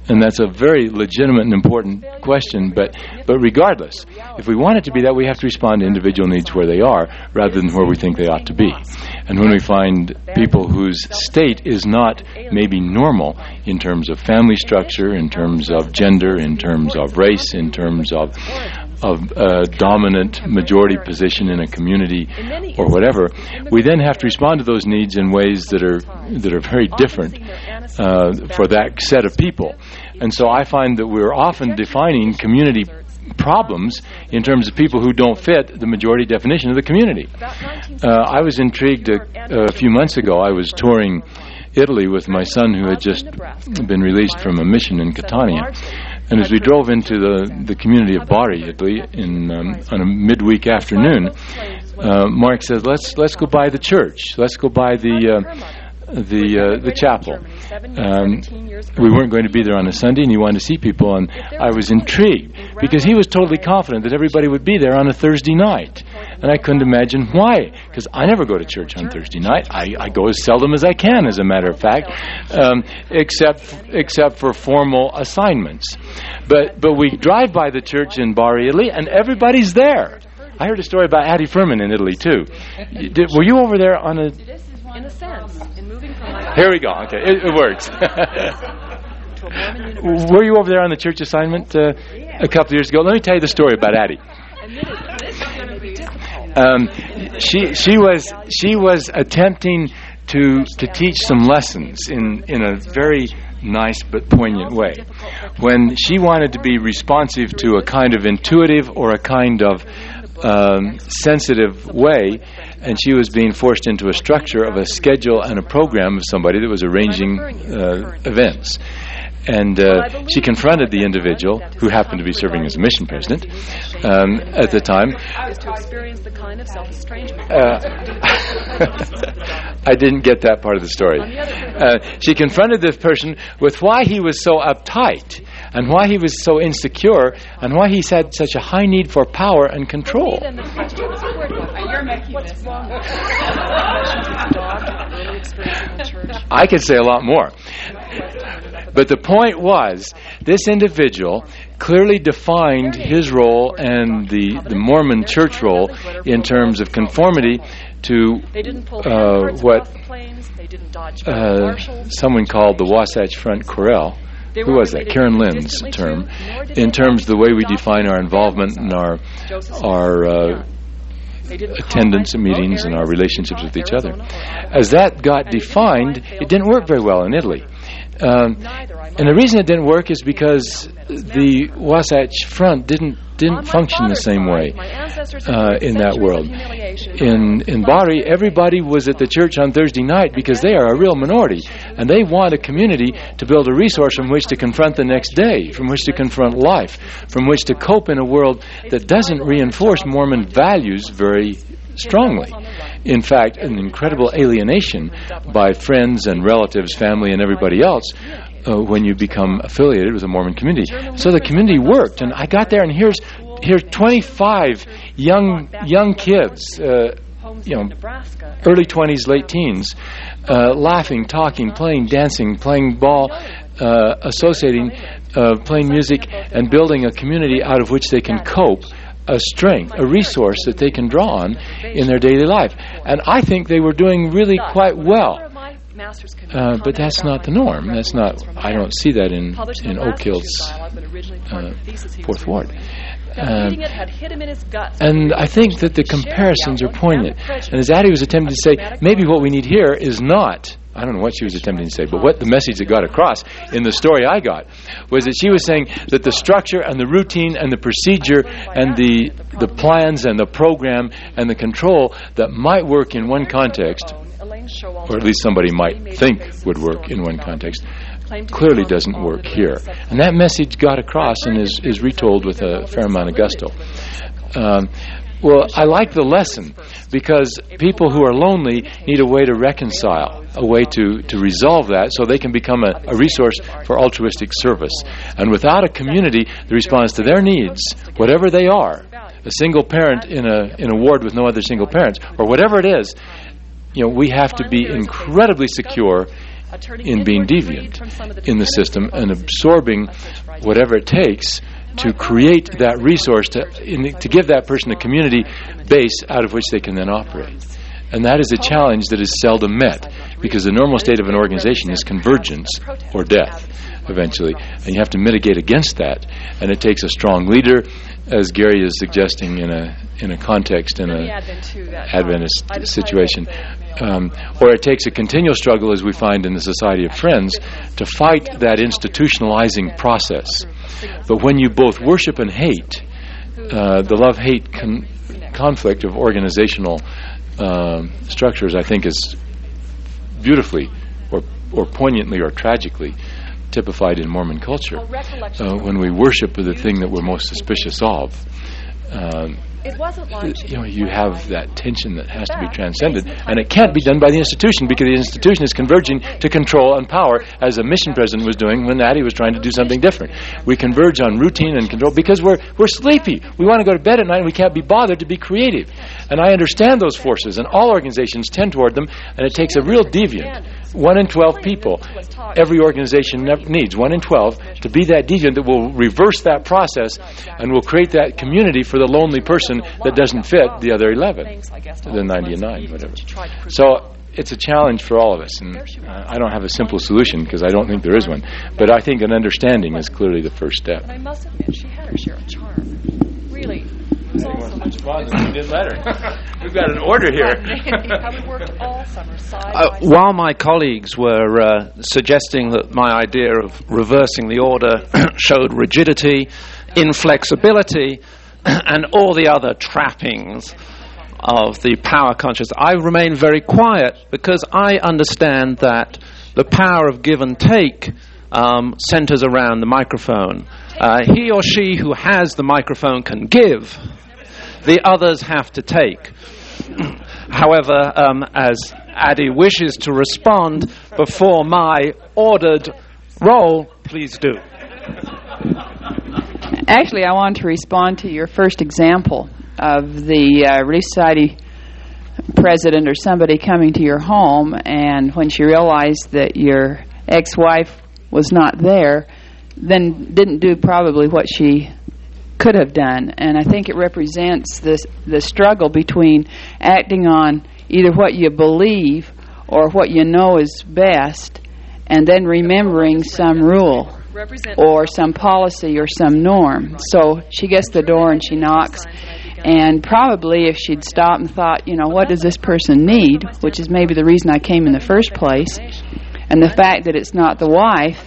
And that's a very legitimate and important question, but regardless, if we want it to be that, we have to respond to individual needs where they are rather than where we think they ought to be. And when we find people whose state is not maybe normal in terms of family structure, in terms of gender, in terms of race, in terms of a dominant majority position in a community or whatever, we then have to respond to those needs in ways that are very different for that set of people. And so I find that we're often defining community problems in terms of people who don't fit the majority definition of the community. I was intrigued a few months ago. I was touring Italy with my son, who had just been released from a mission in Catania. And as we drove into the community of Bari, Italy, on a midweek afternoon, Mark said, "Let's go by the church. Let's go by the chapel." We weren't going to be there on a Sunday, and he wanted to see people, and I was intrigued because he was totally confident that everybody would be there on a Thursday night. And I couldn't imagine why, because I never go to church on Thursday night. I go as seldom as I can, as a matter of fact, except for formal assignments. But we drive by the church in Bari, Italy, and everybody's there. I heard a story about Addie Furman in Italy, too. Were you over there on a... In a sense, in moving from my... Here we go. Okay, it works. Were you over there on the church assignment a couple of years ago? Let me tell you the story about Addie. She was attempting to teach some lessons in a very nice but poignant way. When she wanted to be responsive to a kind of intuitive or a kind of sensitive way, and she was being forced into a structure of a schedule and a program of somebody that was arranging events. And she confronted the individual, who happened to be serving as a mission president at the time. To experience the kind of self-estrangement. I didn't get that part of the story. She confronted this person with why he was so uptight, and why he was so insecure, and why he had such a high need for power and control. I could say a lot more. But the point was, this individual clearly defined his role and the Mormon church role in terms of conformity to what someone called the Wasatch Front Chorale. Who was that? Karen Lynn's term, in terms of the way we define our involvement and our attendance at meetings and our relationships with each other. As that got defined, it didn't work very well in Italy. And the reason it didn't work is because the Wasatch Front didn't function the same way in that world. In Bari, everybody was at the church on Thursday night because they are a real minority, and they want a community to build a resource from which to confront the next day, from which to confront life, from which to cope in a world that doesn't reinforce Mormon values very strongly. In fact, an incredible alienation by friends and relatives, family, and everybody else when you become affiliated with a Mormon community. So the community worked, and I got there, and here's 25 young kids, early 20s, late teens, laughing, talking, playing, dancing, playing ball, associating, playing music, and building a community out of which they can cope, a strength, a resource that they can draw on in their daily life. And I think they were doing really quite well. But that's not the norm. That's not. I don't see that in Oak Hill's Fourth Ward. And I think that the comparisons are poignant. And as Addie was attempting to say, maybe what we need here is not, I don't know what she was attempting to say, but what the message that got across in the story I got was that she was saying that the structure and the routine and the procedure and the plans and the program and the control that might work in one context, or at least somebody might think would work in one context, clearly doesn't work here. And that message got across and is retold with a fair amount of gusto. Well, I like the lesson because people who are lonely need a way to reconcile, a way to resolve that so they can become a resource for altruistic service. And without a community that responds to their needs, whatever they are, a single parent in a ward with no other single parents, or whatever it is, we have to be incredibly secure in being deviant in the system and absorbing whatever it takes to create that resource to give that person a community base out of which they can then operate. And that is a challenge that is seldom met, because the normal state of an organization is convergence or death eventually, and you have to mitigate against that. And it takes a strong leader, as Gary is suggesting in a context in a Adventist situation, or it takes a continual struggle, as we find in the Society of Friends, to fight that institutionalizing process. But when you both worship and hate, the love-hate conflict of organizational structures, I think, is beautifully or poignantly or tragically typified in Mormon culture. When we worship the thing that we're most suspicious of, you have that tension that has to be transcended, and it can't be done by the institution, because the institution is converging to control and power, as a mission president was doing when Addie was trying to do something different. We converge on routine and control because we're sleepy. We want to go to bed at night and we can't be bothered to be creative. And I understand those forces, and all organizations tend toward them, and it takes a real deviant. 1 in 12 people every organization needs, 1 in 12, to be that deviant that will reverse that process and will create that community for the lonely person that doesn't fit the other 11, the 99, whatever. So it's a challenge for all of us, and I don't have a simple solution because I don't think there is one. But I think an understanding is clearly the first step. And I must admit, she had her share of charm. Really. We've got an order here. We worked all summer side by While my colleagues were suggesting that my idea of reversing the order showed rigidity, inflexibility, and all the other trappings of the power conscious, I remain very quiet, because I understand that the power of give and take centers around the microphone. He or she who has the microphone can give. The others have to take. However, as Addie wishes to respond before my ordered roll, please do. Actually, I want to respond to your first example of the Relief Society president or somebody coming to your home, and when she realized that your ex-wife was not there, then didn't do probably what she could have done. And I think it represents the struggle between acting on either what you believe or what you know is best, and then remembering some rule or some policy or some norm. So she gets the door and she knocks, and probably if she'd stopped and thought, what does this person need, which is maybe the reason I came in the first place, and the fact that it's not the wife,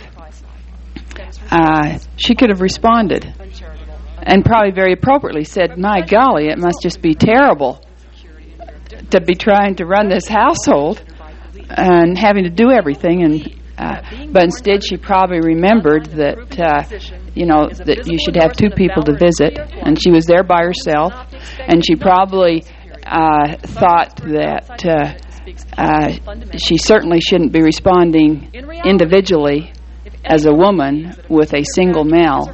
she could have responded and probably very appropriately said, my golly, it must just be terrible to be trying to run this household and having to do everything. And but instead she probably remembered that that you should have 2 people to visit, and she was there by herself, and she probably thought that she certainly shouldn't be responding individually as a woman with a single male,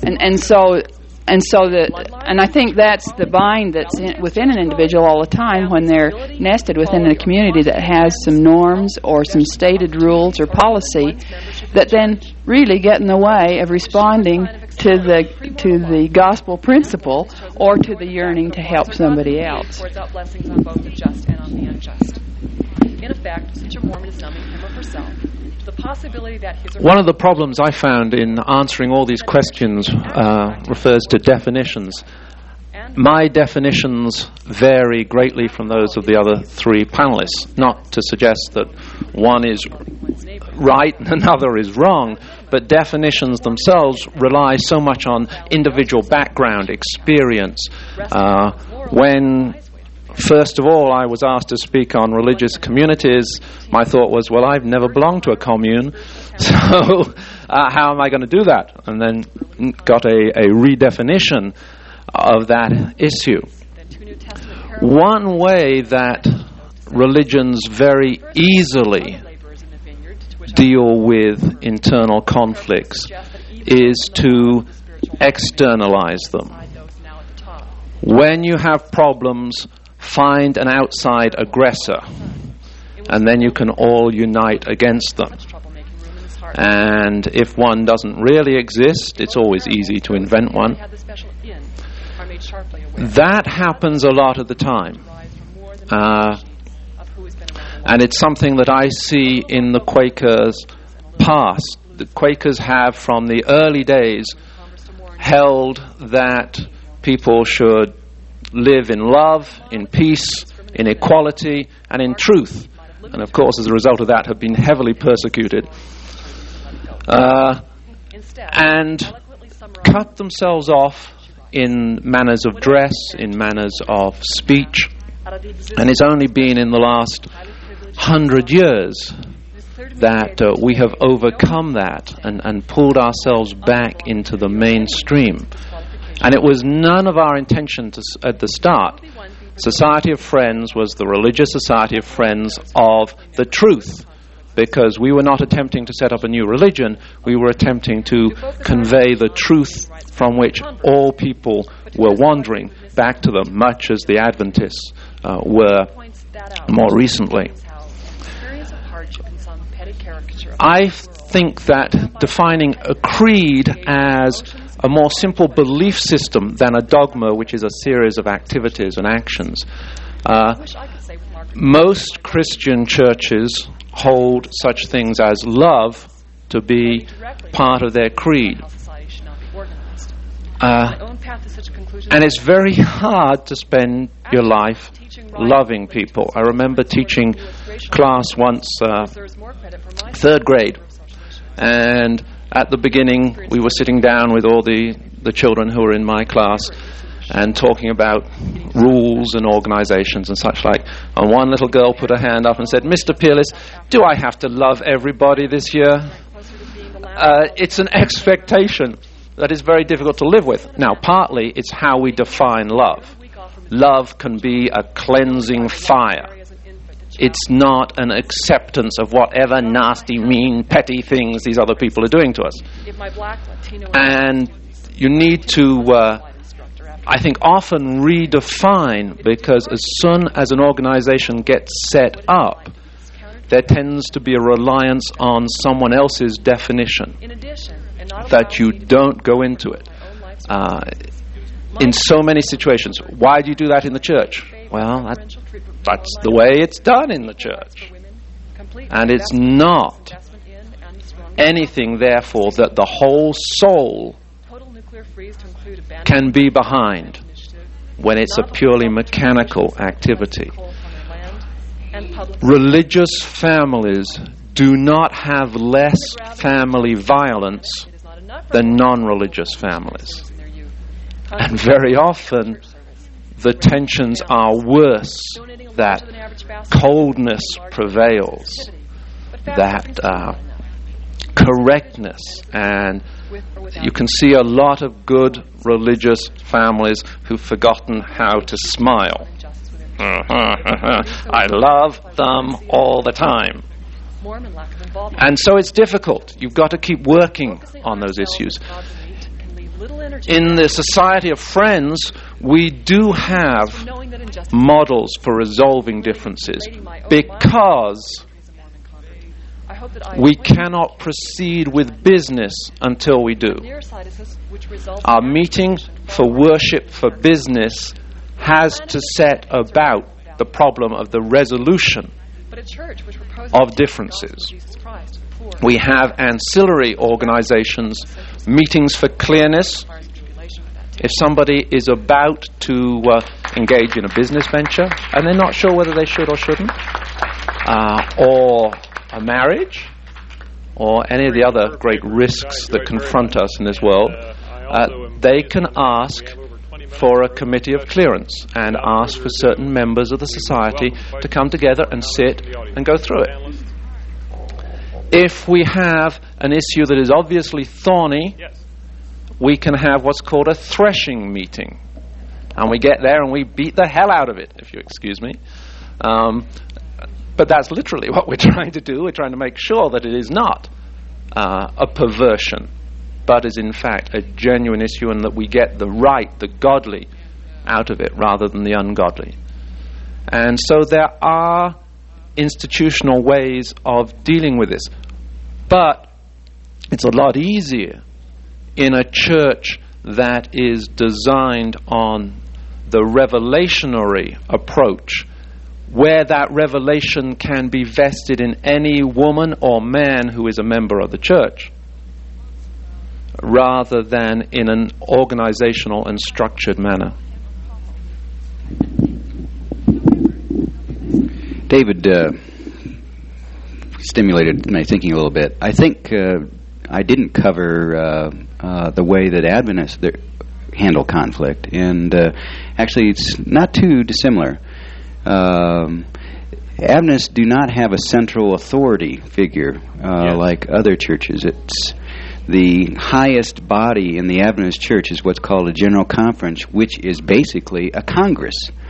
and I think that's the bind that's within an individual all the time when they're nested within a community that has some norms or some stated rules or policy that then really get in the way of responding to the gospel principle or to the yearning to help somebody else. Blessings on both the just and on the unjust. In effect, such a Mormon is numbing him or herself. The possibility that one of the problems I found in answering all these questions refers to definitions. My definitions vary greatly from those of the other 3 panelists, not to suggest that one is right and another is wrong, but definitions themselves rely so much on individual background, experience. When first of all, I was asked to speak on religious communities. My thought was, well, I've never belonged to a commune, so how am I going to do that? And then got a redefinition of that issue. One way that religions very easily deal with internal conflicts is to externalize them. When you have problems, find an outside aggressor, and then you can all unite against them. And if one doesn't really exist, it's always easy to invent one. That happens a lot of the time. And it's something that I see in the Quakers' past. The Quakers have, from the early days, held that people should live in love, in peace, in equality, and in truth. And of course, as a result of that, have been heavily persecuted. And cut themselves off in manners of dress, in manners of speech. And it's only been in the last 100 years that we have overcome that and pulled ourselves back into the mainstream. And it was none of our intention at the start. Society of Friends was the religious society of friends of the truth, because we were not attempting to set up a new religion, we were attempting to convey the truth from which all people were wandering back to them, much as the Adventists were more recently. I think that defining a creed as a more simple belief system than a dogma, which is a series of activities and actions, most Christian churches hold such things as love to be part of their creed. And it's very hard to spend your life loving people. I remember teaching class once, third grade, and at the beginning we were sitting down with all the children who were in my class and talking about rules and organizations and such like. And one little girl put her hand up and said, "Mr. Peerless, do I have to love everybody this year?" It's an expectation that is very difficult to live with. Now, partly it's how we define love. Love can be a cleansing fire. It's not an acceptance of whatever nasty, mean, petty things these other people are doing to us. And you need to, I think, often redefine, because as soon as an organization gets set up, there tends to be a reliance on someone else's definition, that you don't go into it. In so many situations. Why do you do that in the church? Well, that's the way it's done in the church. And it's not anything, therefore, that the whole soul can be behind when it's a purely mechanical activity. Religious families do not have less family violence than non-religious families. And very often the tensions are worse, that coldness prevails, that correctness, and you can see a lot of good religious families who've forgotten how to smile. I love them all the time. And so it's difficult. You've got to keep working on those issues. In the Society of Friends, we do have models for resolving differences, because we cannot proceed with business until we do. Our meeting for worship for business has to set about the problem of the resolution of differences. We have ancillary organizations, meetings for clearness. If somebody is about to engage in a business venture and they're not sure whether they should or shouldn't, or a marriage, or any of the other great risks that confront us in this world, they can ask for a committee of clearance and ask for certain members of the society to come together and sit and go through it. If we have an issue that is obviously thorny, we can have what's called a threshing meeting. And we get there and we beat the hell out of it, if you excuse me. But that's literally what we're trying to do. We're trying to make sure that it is not a perversion, but is in fact a genuine issue, and that we get the right, the godly, out of it rather than the ungodly. And so there are institutional ways of dealing with this. But It's a lot easier in a church that is designed on the revelationary approach, where that revelation can be vested in any woman or man who is a member of the church, rather than in an organizational and structured manner. David stimulated my thinking a little bit. I think I didn't cover the way that Adventists handle conflict, and actually it's not too dissimilar. Adventists do not have a central authority figure like other churches. It's the highest body in the Adventist church is what's called a general conference, which is basically a congress.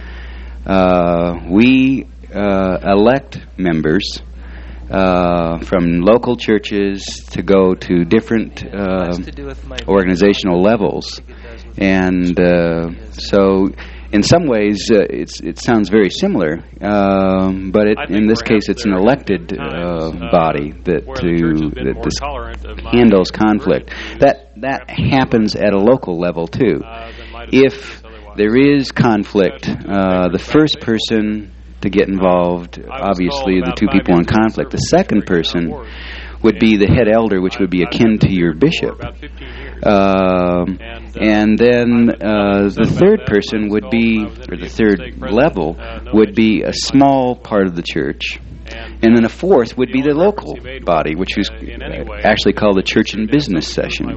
We elect members from local churches to go to different organizational levels, and so in some ways it sounds very similar, but in this case it's an elected body that handles conflict. That happens at a local level too. If there is conflict, the first person to get involved, obviously the two people in conflict. The second person would be the head elder, which would be akin to your bishop. And then the third person would be, or the third level, would be a small part of the church. And then a fourth would be the local body, which is actually called the church and business session.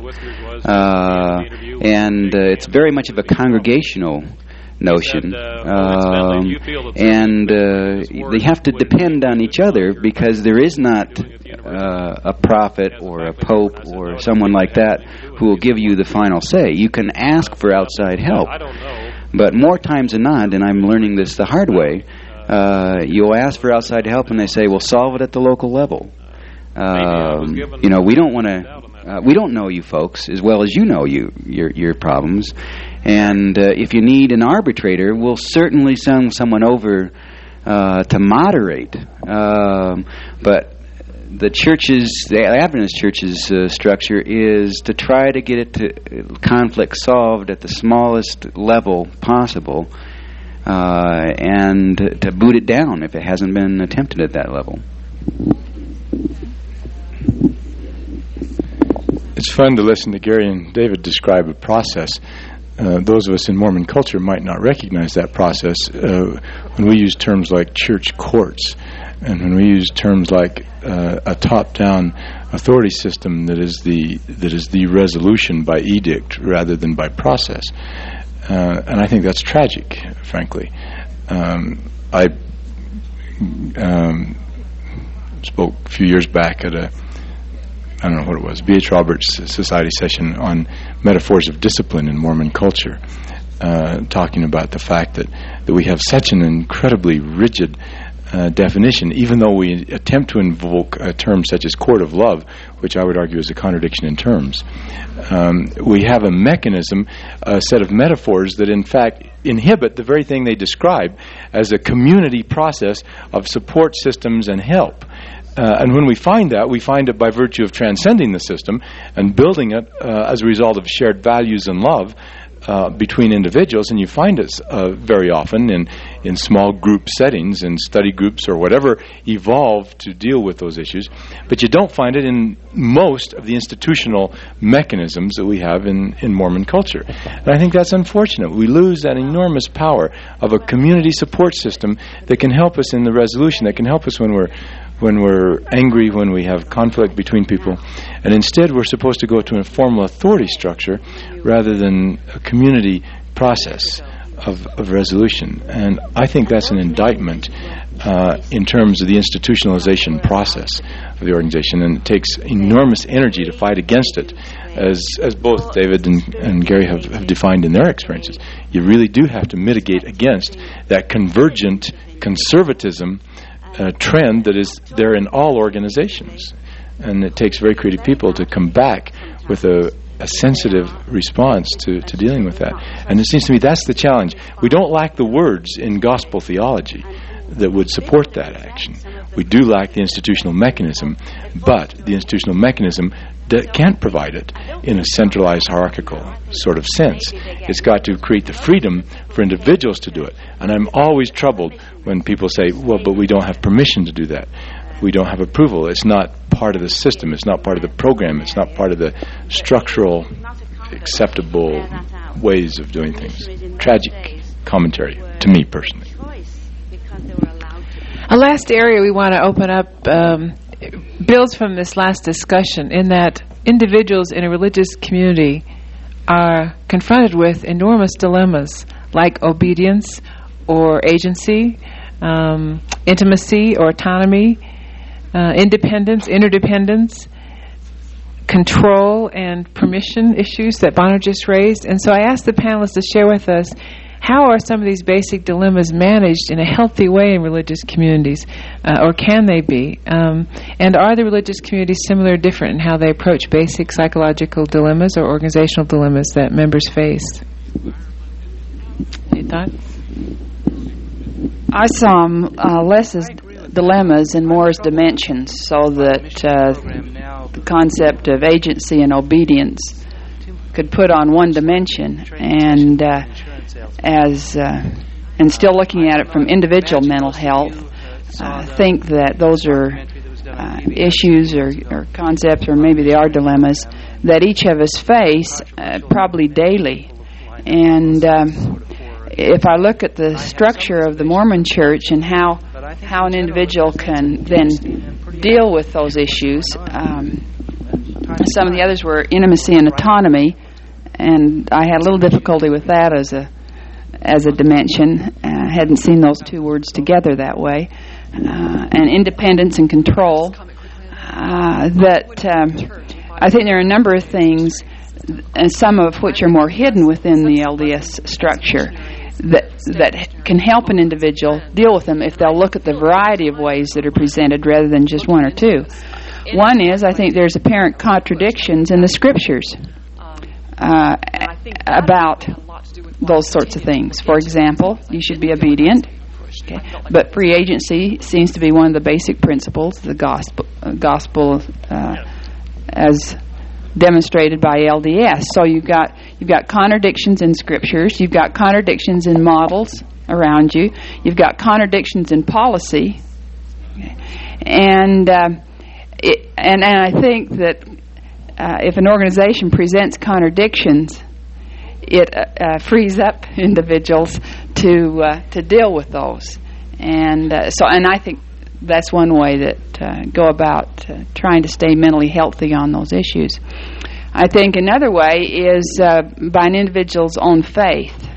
And it's very much of a congregational notion, and they have to depend on each other, because there is not a prophet or a pope or someone like that who will give you the final say. You can ask for outside help, but more times than not, and I'm learning this the hard way, you'll ask for outside help and they say, well, solve it at the local level. We don't want to we don't know you folks as well as you know your problems, and if you need an arbitrator, we'll certainly send someone over to moderate. But the Adventist church's structure is to try to get conflict solved at the smallest level possible, and to boot it down if it hasn't been attempted at that level. It's fun to listen to Gary and David describe a process. Those of us in Mormon culture might not recognize that process when we use terms like church courts, and when we use terms like a top-down authority system that is the resolution by edict rather than by process. And I think that's tragic, frankly. I spoke a few years back at I don't know what it was, B.H. Roberts Society session on metaphors of discipline in Mormon culture, talking about the fact that we have such an incredibly rigid definition, even though we attempt to invoke a term such as court of love, which I would argue is a contradiction in terms. We have a mechanism, a set of metaphors that in fact inhibit the very thing they describe as a community process of support systems and help. And when we find it by virtue of transcending the system and building it as a result of shared values and love between individuals. And you find it very often in small group settings, in study groups or whatever evolve to deal with those issues. But you don't find it in most of the institutional mechanisms that we have in Mormon culture. And I think that's unfortunate. We lose that enormous power of a community support system that can help us in the resolution, that can help us when we're angry, when we have conflict between people. And instead we're supposed to go to a formal authority structure rather than a community process of resolution. And I think that's an indictment in terms of the institutionalization process of the organization, and it takes enormous energy to fight against it, as both David and Gary have defined in their experiences. You really do have to mitigate against that convergent conservatism trend that is there in all organizations, and it takes very creative people to come back with a sensitive response to dealing with that. And it seems to me that's the challenge. We don't lack the words in gospel theology that would support that action. We do lack the institutional mechanism, but the institutional mechanism can't provide it in a centralized hierarchical sort of sense. It's got to create the freedom for individuals to do it. And I'm always troubled when people say, well, but we don't have permission to do that. We don't have approval. It's not part of the system. It's not part of the program. It's not part of the structural, acceptable ways of doing things. Tragic commentary, to me personally. A last area we want to open up builds from this last discussion, in that individuals in a religious community are confronted with enormous dilemmas like obedience or agency, intimacy or autonomy, independence, interdependence, control and permission issues that Bonner just raised. And so I asked the panelists to share with us, how are some of these basic dilemmas managed in a healthy way in religious communities, or can they be? And are the religious communities similar or different in how they approach basic psychological dilemmas or organizational dilemmas that members face? Any thoughts? I saw less as dilemmas and more as dimensions, so that the concept of agency and obedience could put on one dimension, and and still looking at it from individual mental health, think that those are issues or concepts, or maybe they are dilemmas that each of us face probably daily. And if I look at the structure of the Mormon Church and how an individual can then deal with those issues, some of the others were intimacy and autonomy, and I had a little difficulty with that as a dimension. I hadn't seen those two words together that way. And independence and control. I think there are a number of things, and some of which are more hidden within the LDS structure, that can help an individual deal with them if they'll look at the variety of ways that are presented rather than just one or two. One is, I think there's apparent contradictions in the scriptures about those sorts of things. For example, you should be obedient, but free agency seems to be one of the basic principles of the gospel as demonstrated by LDS. So you've got contradictions in scriptures, you've got contradictions in models around you, you've got contradictions in policy, and I think that if an organization presents contradictions, it frees up individuals to deal with those, and I think that's one way that go about trying to stay mentally healthy on those issues. I think another way is by an individual's own faith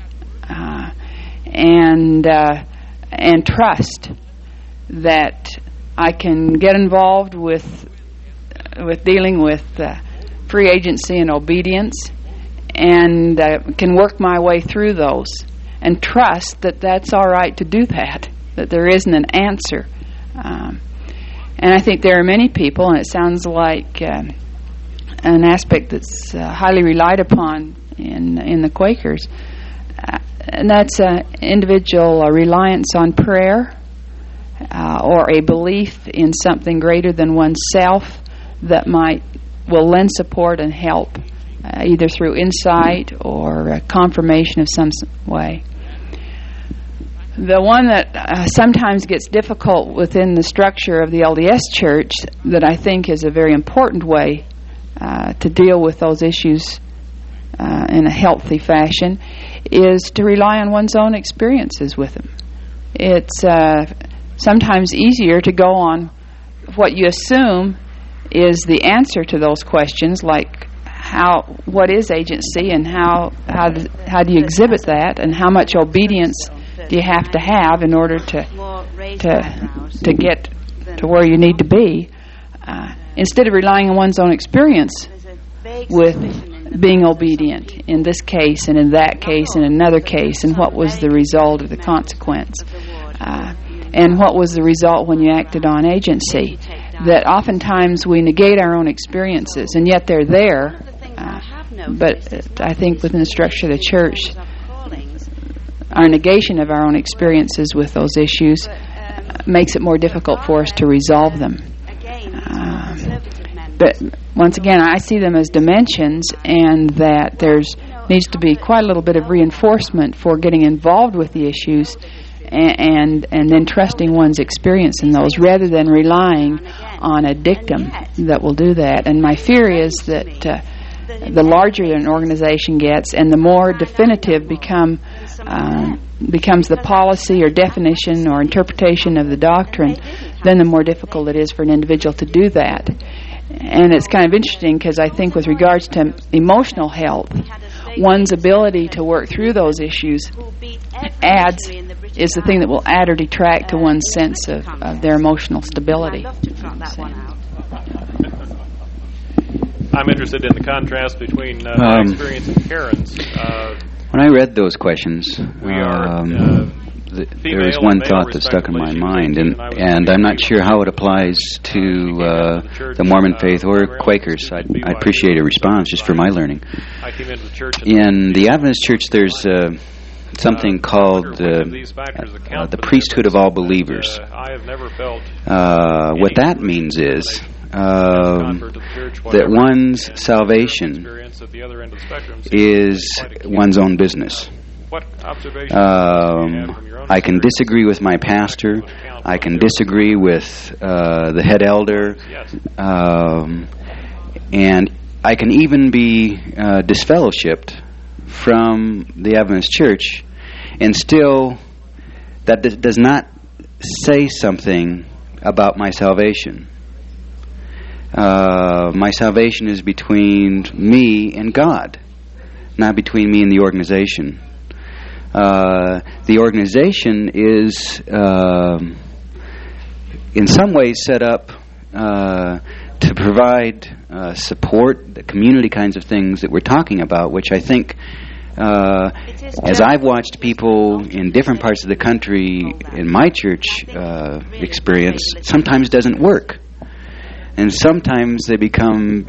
and trust that I can get involved with dealing with free agency and obedience, and can work my way through those, and trust that that's all right to do that there isn't an answer. And I think there are many people, and it sounds like an aspect that's highly relied upon in the Quakers, and that's individual reliance on prayer or a belief in something greater than oneself that will lend support and help, either through insight or confirmation of some way. The one that sometimes gets difficult within the structure of the LDS Church, that I think is a very important way to deal with those issues in a healthy fashion, is to rely on one's own experiences with them. It's sometimes easier to go on what you assume is the answer to those questions, like what is agency, and how do you exhibit that, and how much obedience do you have to have in order to get to where you need to be, instead of relying on one's own experience with being obedient in this case and in that case and another case, and what was the result of the consequence, and what was the result when you acted on agency. That oftentimes we negate our own experiences, and yet they're there, but I think within the structure of the church, our negation of our own experiences with those issues makes it more difficult for us to resolve them. But once again, I see them as dimensions, and that there's needs to be quite a little bit of reinforcement for getting involved with the issues, and then trusting one's experience in those, rather than relying on a dictum that will do that. And my fear is that the larger an organization gets, and the more definitive becomes the policy or definition or interpretation of the doctrine, then the more difficult it is for an individual to do that. And it's kind of interesting, because I think with regards to emotional health, one's ability to work through those issues is the thing that will add or detract to one's sense of their emotional stability. I'm interested in the contrast between my experience and Karen's. When I read those questions, we are there was one thought that stuck in my mind, and I'm not sure how it applies to the Mormon faith or Quakers. I'd appreciate a response just for my learning. In the Adventist Church, there's something called the priesthood of all believers. What that means is that one's salvation is one's own business. I can disagree with my pastor. I can disagree with the head elder, and I can even be disfellowshipped from the Adventist Church, and still that does not say something about my salvation. My salvation is between me and God, not between me and the organization. The organization is in some ways set up to provide support, the community kinds of things that we're talking about, which I think, as I've watched people in different parts of the country in my church experience, sometimes doesn't work. And sometimes they become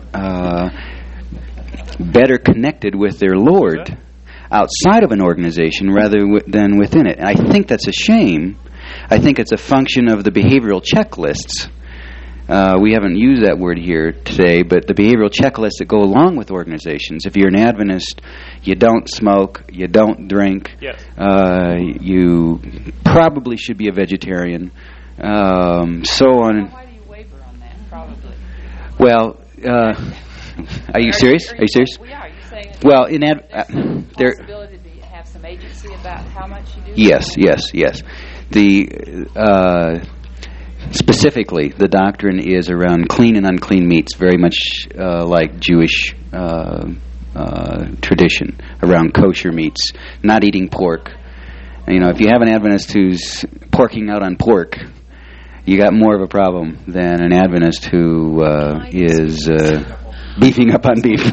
better connected with their Lord outside of an organization rather than within it. And I think that's a shame. I think it's a function of the behavioral checklists. We haven't used that word here today, but the behavioral checklists that go along with organizations. If you're an Adventist, you don't smoke, you don't drink, yes. You probably should be a vegetarian, so on. Why do you waver on that, probably? Well, are you serious? Are you serious? We are. You're saying well, in there possibility to have some agency about how much you do? Yes. The specifically, the doctrine is around clean and unclean meats, very much like Jewish tradition around kosher meats, not eating pork. You know, if you have an Adventist who's porking out on pork, you got more of a problem than an Adventist who is beefing up on beef.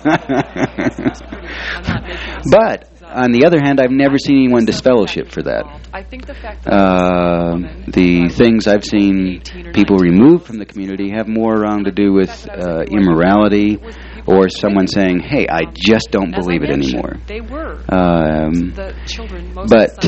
But on the other hand, I've never seen anyone disfellowship for that. The things I've seen people removed from the community have more around to do with immorality, or someone saying, "Hey, I just don't believe it anymore." But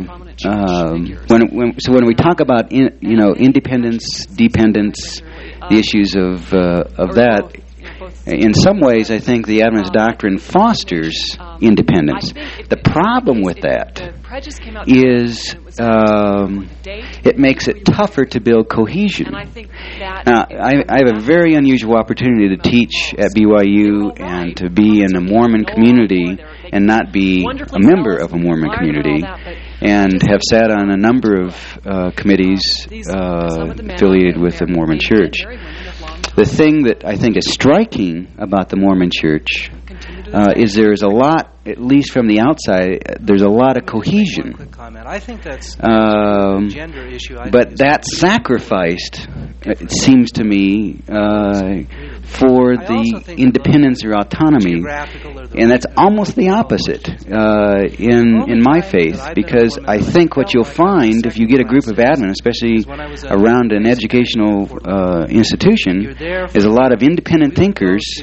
when we talk about independence, dependence, the issues of that. In some ways, I think the Adventist doctrine fosters independence. The problem with that is it makes it tougher to build cohesion. Now, I have a very unusual opportunity to teach at BYU and to be in a Mormon community and not be a member of a Mormon community, and have sat on a number of committees affiliated with the Mormon Church. The thing that I think is striking about the Mormon Church is there's a lot, at least from the outside, there's a lot of cohesion. I think that's a gender issue. But that's sacrificed, it seems to me, for the independence or autonomy. And that's almost the opposite in my faith, because I think what you'll find if you get a group of Adventists, especially around an educational institution, is a lot of independent thinkers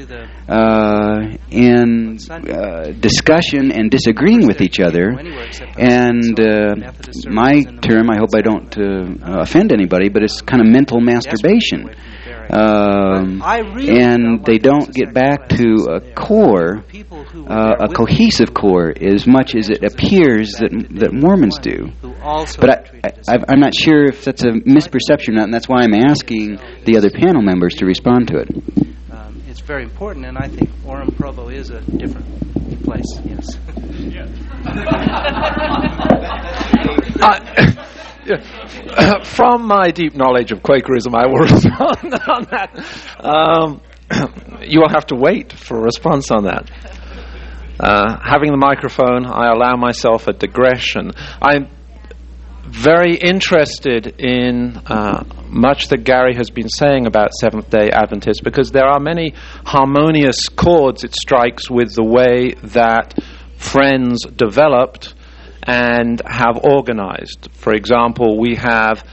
in discussion and disagreeing with each other. And my term, I hope I don't offend anybody, but it's kind of mental masturbation. and they don't get back to a core, a cohesive core, as much as it appears that Mormons do. But I'm not sure if that's a misperception or not, and that's why I'm asking the other panel members to respond to it. It's very important, and I think Orem Provo is a different place, yes. From my deep knowledge of Quakerism, I will respond on that. You will have to wait for a response on that. Having the microphone, I allow myself a digression. I'm very interested in much that Gary has been saying about Seventh-day Adventists, because there are many harmonious chords it strikes with the way that Friends developed and have organized. For example, we have,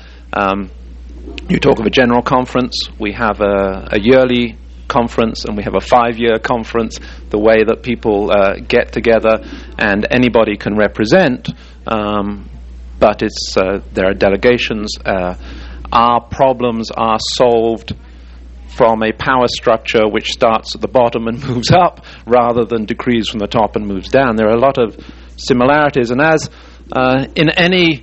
you talk of a general conference, we have a yearly conference, and we have a 5-year conference, the way that people get together and anybody can represent, but it's there are delegations. Our problems are solved from a power structure which starts at the bottom and moves up, rather than decrees from the top and moves down. There are a lot of similarities, and as in any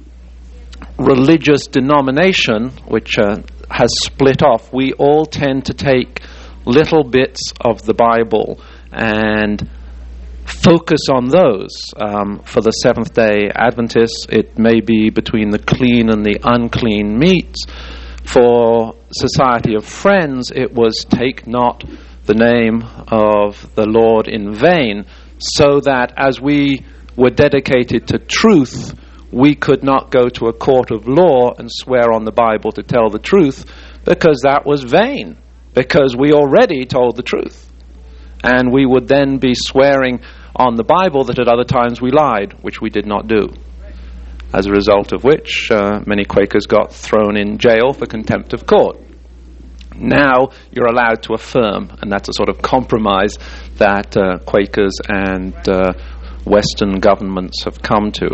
religious denomination which has split off, we all tend to take little bits of the Bible and focus on those. For the Seventh-day Adventists, it may be between the clean and the unclean meats. For Society of Friends, it was take not the name of the Lord in vain, so that as we were dedicated to truth, we could not go to a court of law and swear on the Bible to tell the truth, because that was vain, because we already told the truth. And we would then be swearing on the Bible that at other times we lied, which we did not do. As a result of which, many Quakers got thrown in jail for contempt of court. Now you're allowed to affirm, and that's a sort of compromise that Quakers and Western governments have come to.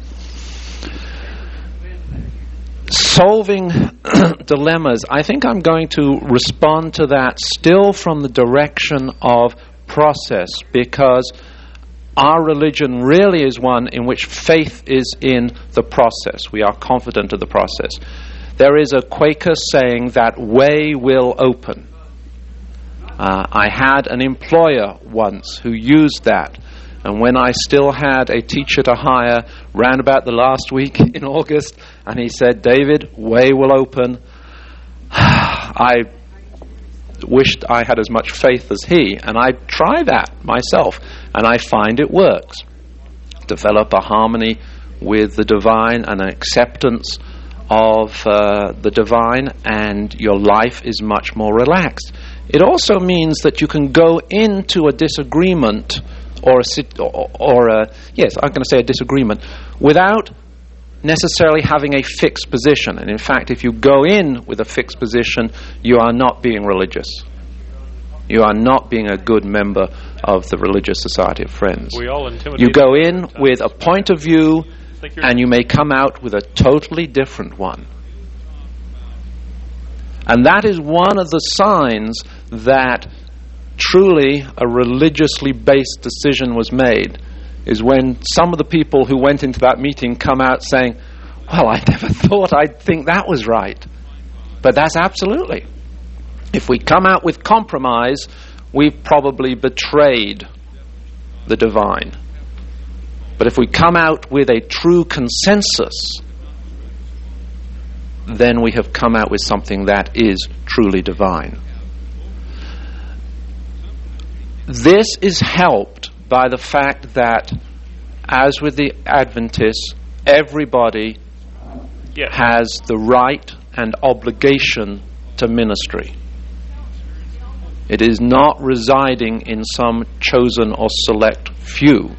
Solving dilemmas, I think I'm going to respond to that still from the direction of process, because our religion really is one in which faith is in the process. We are confident of the process. There is a Quaker saying that way will open. I had an employer once who used that, and when I still had a teacher to hire round about the last week in August, and he said, "David, way will open," I wished I had as much faith as he, and I try that myself, and I find it works. Develop a harmony with the divine, an acceptance of the divine, and your life is much more relaxed. It also means that you can go into a disagreement or a disagreement without necessarily having a fixed position. And in fact, if you go in with a fixed position, you are not being religious. You are not being a good member of the Religious Society of Friends. You go in with a point of view, and you may come out with a totally different one. And that is one of the signs that truly a religiously based decision was made, is when some of the people who went into that meeting come out saying, "Well, I never thought I'd think that was right." But that's absolutely. If we come out with compromise, we've probably betrayed the divine. But if we come out with a true consensus, then we have come out with something that is truly divine. This is helped by the fact that, as with the Adventists, everybody has the right and obligation to ministry. It is not residing in some chosen or select few.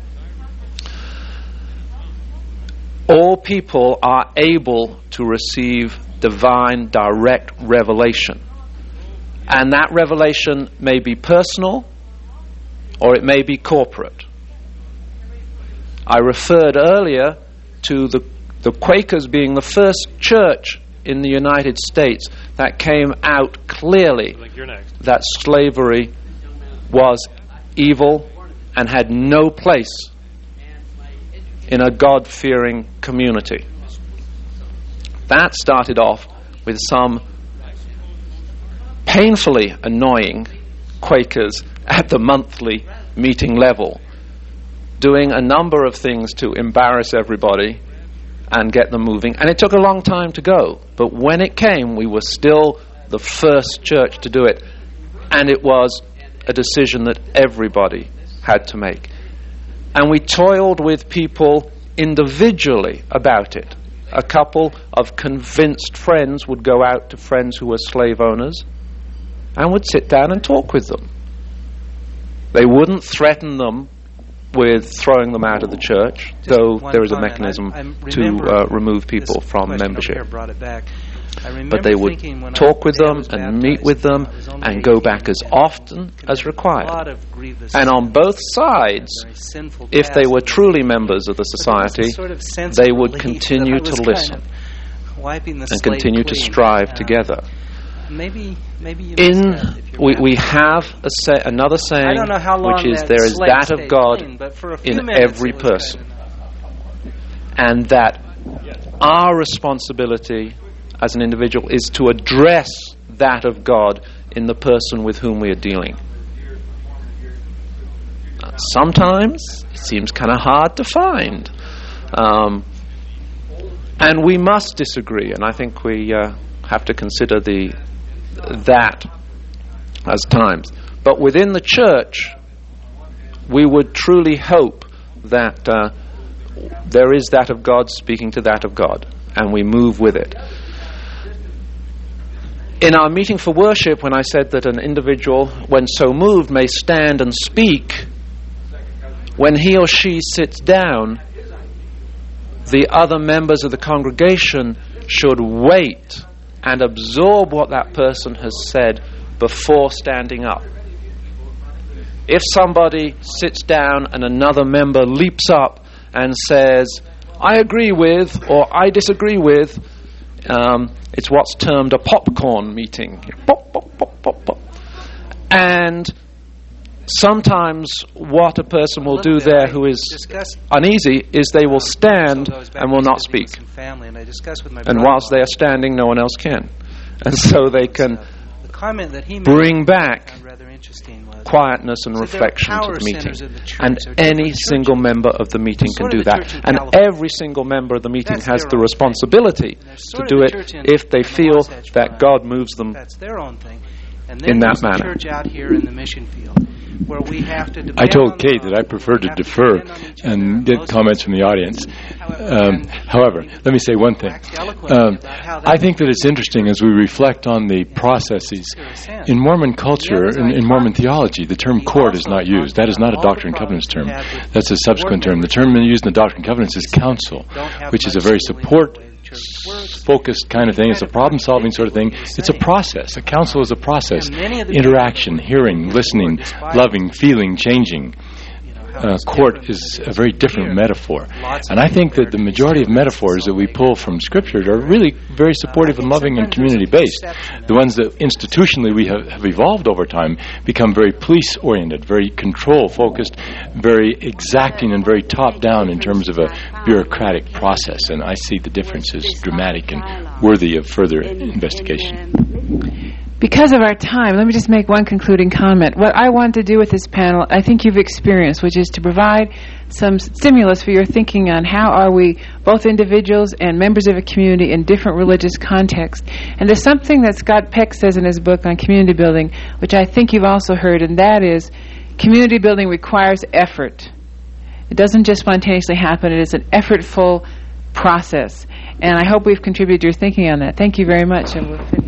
All people are able to receive divine direct revelation. And that revelation may be personal or it may be corporate. I referred earlier to the Quakers being the first church in the United States that came out clearly that slavery was evil and had no place in a God-fearing community. That started off with some painfully annoying Quakers at the monthly meeting level, doing a number of things to embarrass everybody and get them moving. And it took a long time to go. But when it came, we were still the first church to do it. And it was a decision that everybody had to make. And we toiled with people individually about it. A couple of convinced friends would go out to friends who were slave owners and would sit down and talk with them. They wouldn't threaten them with throwing them out of the church, though there is a mechanism to remove people from membership. But they would talk with them and meet with them and go back as often as required. And on both sides, if they were truly members of the society, they would continue to listen and continue to strive together. We have another saying, which is there is that of God in every person, and that our responsibility as an individual is to address that of God in the person with whom we are dealing. Sometimes it seems kind of hard to find, and we must disagree, and I think we have to consider that as times. But within the church, we would truly hope that there is that of God speaking to that of God, and we move with it. In our meeting for worship, when I said that an individual, when so moved, may stand and speak, when he or she sits down, the other members of the congregation should wait and absorb what that person has said before standing up. If somebody sits down and another member leaps up and says, I agree with, or I disagree with, it's what's termed a popcorn meeting. Pop, pop, pop, pop, pop. And sometimes what a person will do there who is uneasy is they will stand and will not speak. And whilst they are standing, no one else can. And so they can bring back quietness and reflection to the meeting. And any single member of the meeting can do that. And every single member of the meeting has the responsibility to do it if they feel that God moves them in that manner. I told Kate that I prefer to defer and get comments from the audience. However, let me say one thing. I think that it's interesting as we reflect on the processes. In Mormon culture, in Mormon theology, the term court is not used. That is not a Doctrine and Covenants term. That's a subsequent term. The term used in the Doctrine and Covenants is counsel, which is a very support-focused kind of thing. It's a problem-solving sort of thing. It's a process. A counsel is a process. Interaction, hearing, listening, loving, feeling, changing. Court is a very different metaphor. And I think that the majority of metaphors that we pull from Scripture are really very supportive and loving and community-based. The ones that institutionally we have evolved over time become very police-oriented, very control-focused, very exacting and very top-down in terms of a bureaucratic process. And I see the difference as dramatic and worthy of further investigation. Because of our time, let me just make one concluding comment. What I want to do with this panel, I think you've experienced, which is to provide some stimulus for your thinking on how are we, both individuals and members of a community in different religious contexts. And there's something that Scott Peck says in his book on community building, which I think you've also heard, and that is community building requires effort. It doesn't just spontaneously happen. It is an effortful process. And I hope we've contributed to your thinking on that. Thank you very much, and we'll finish.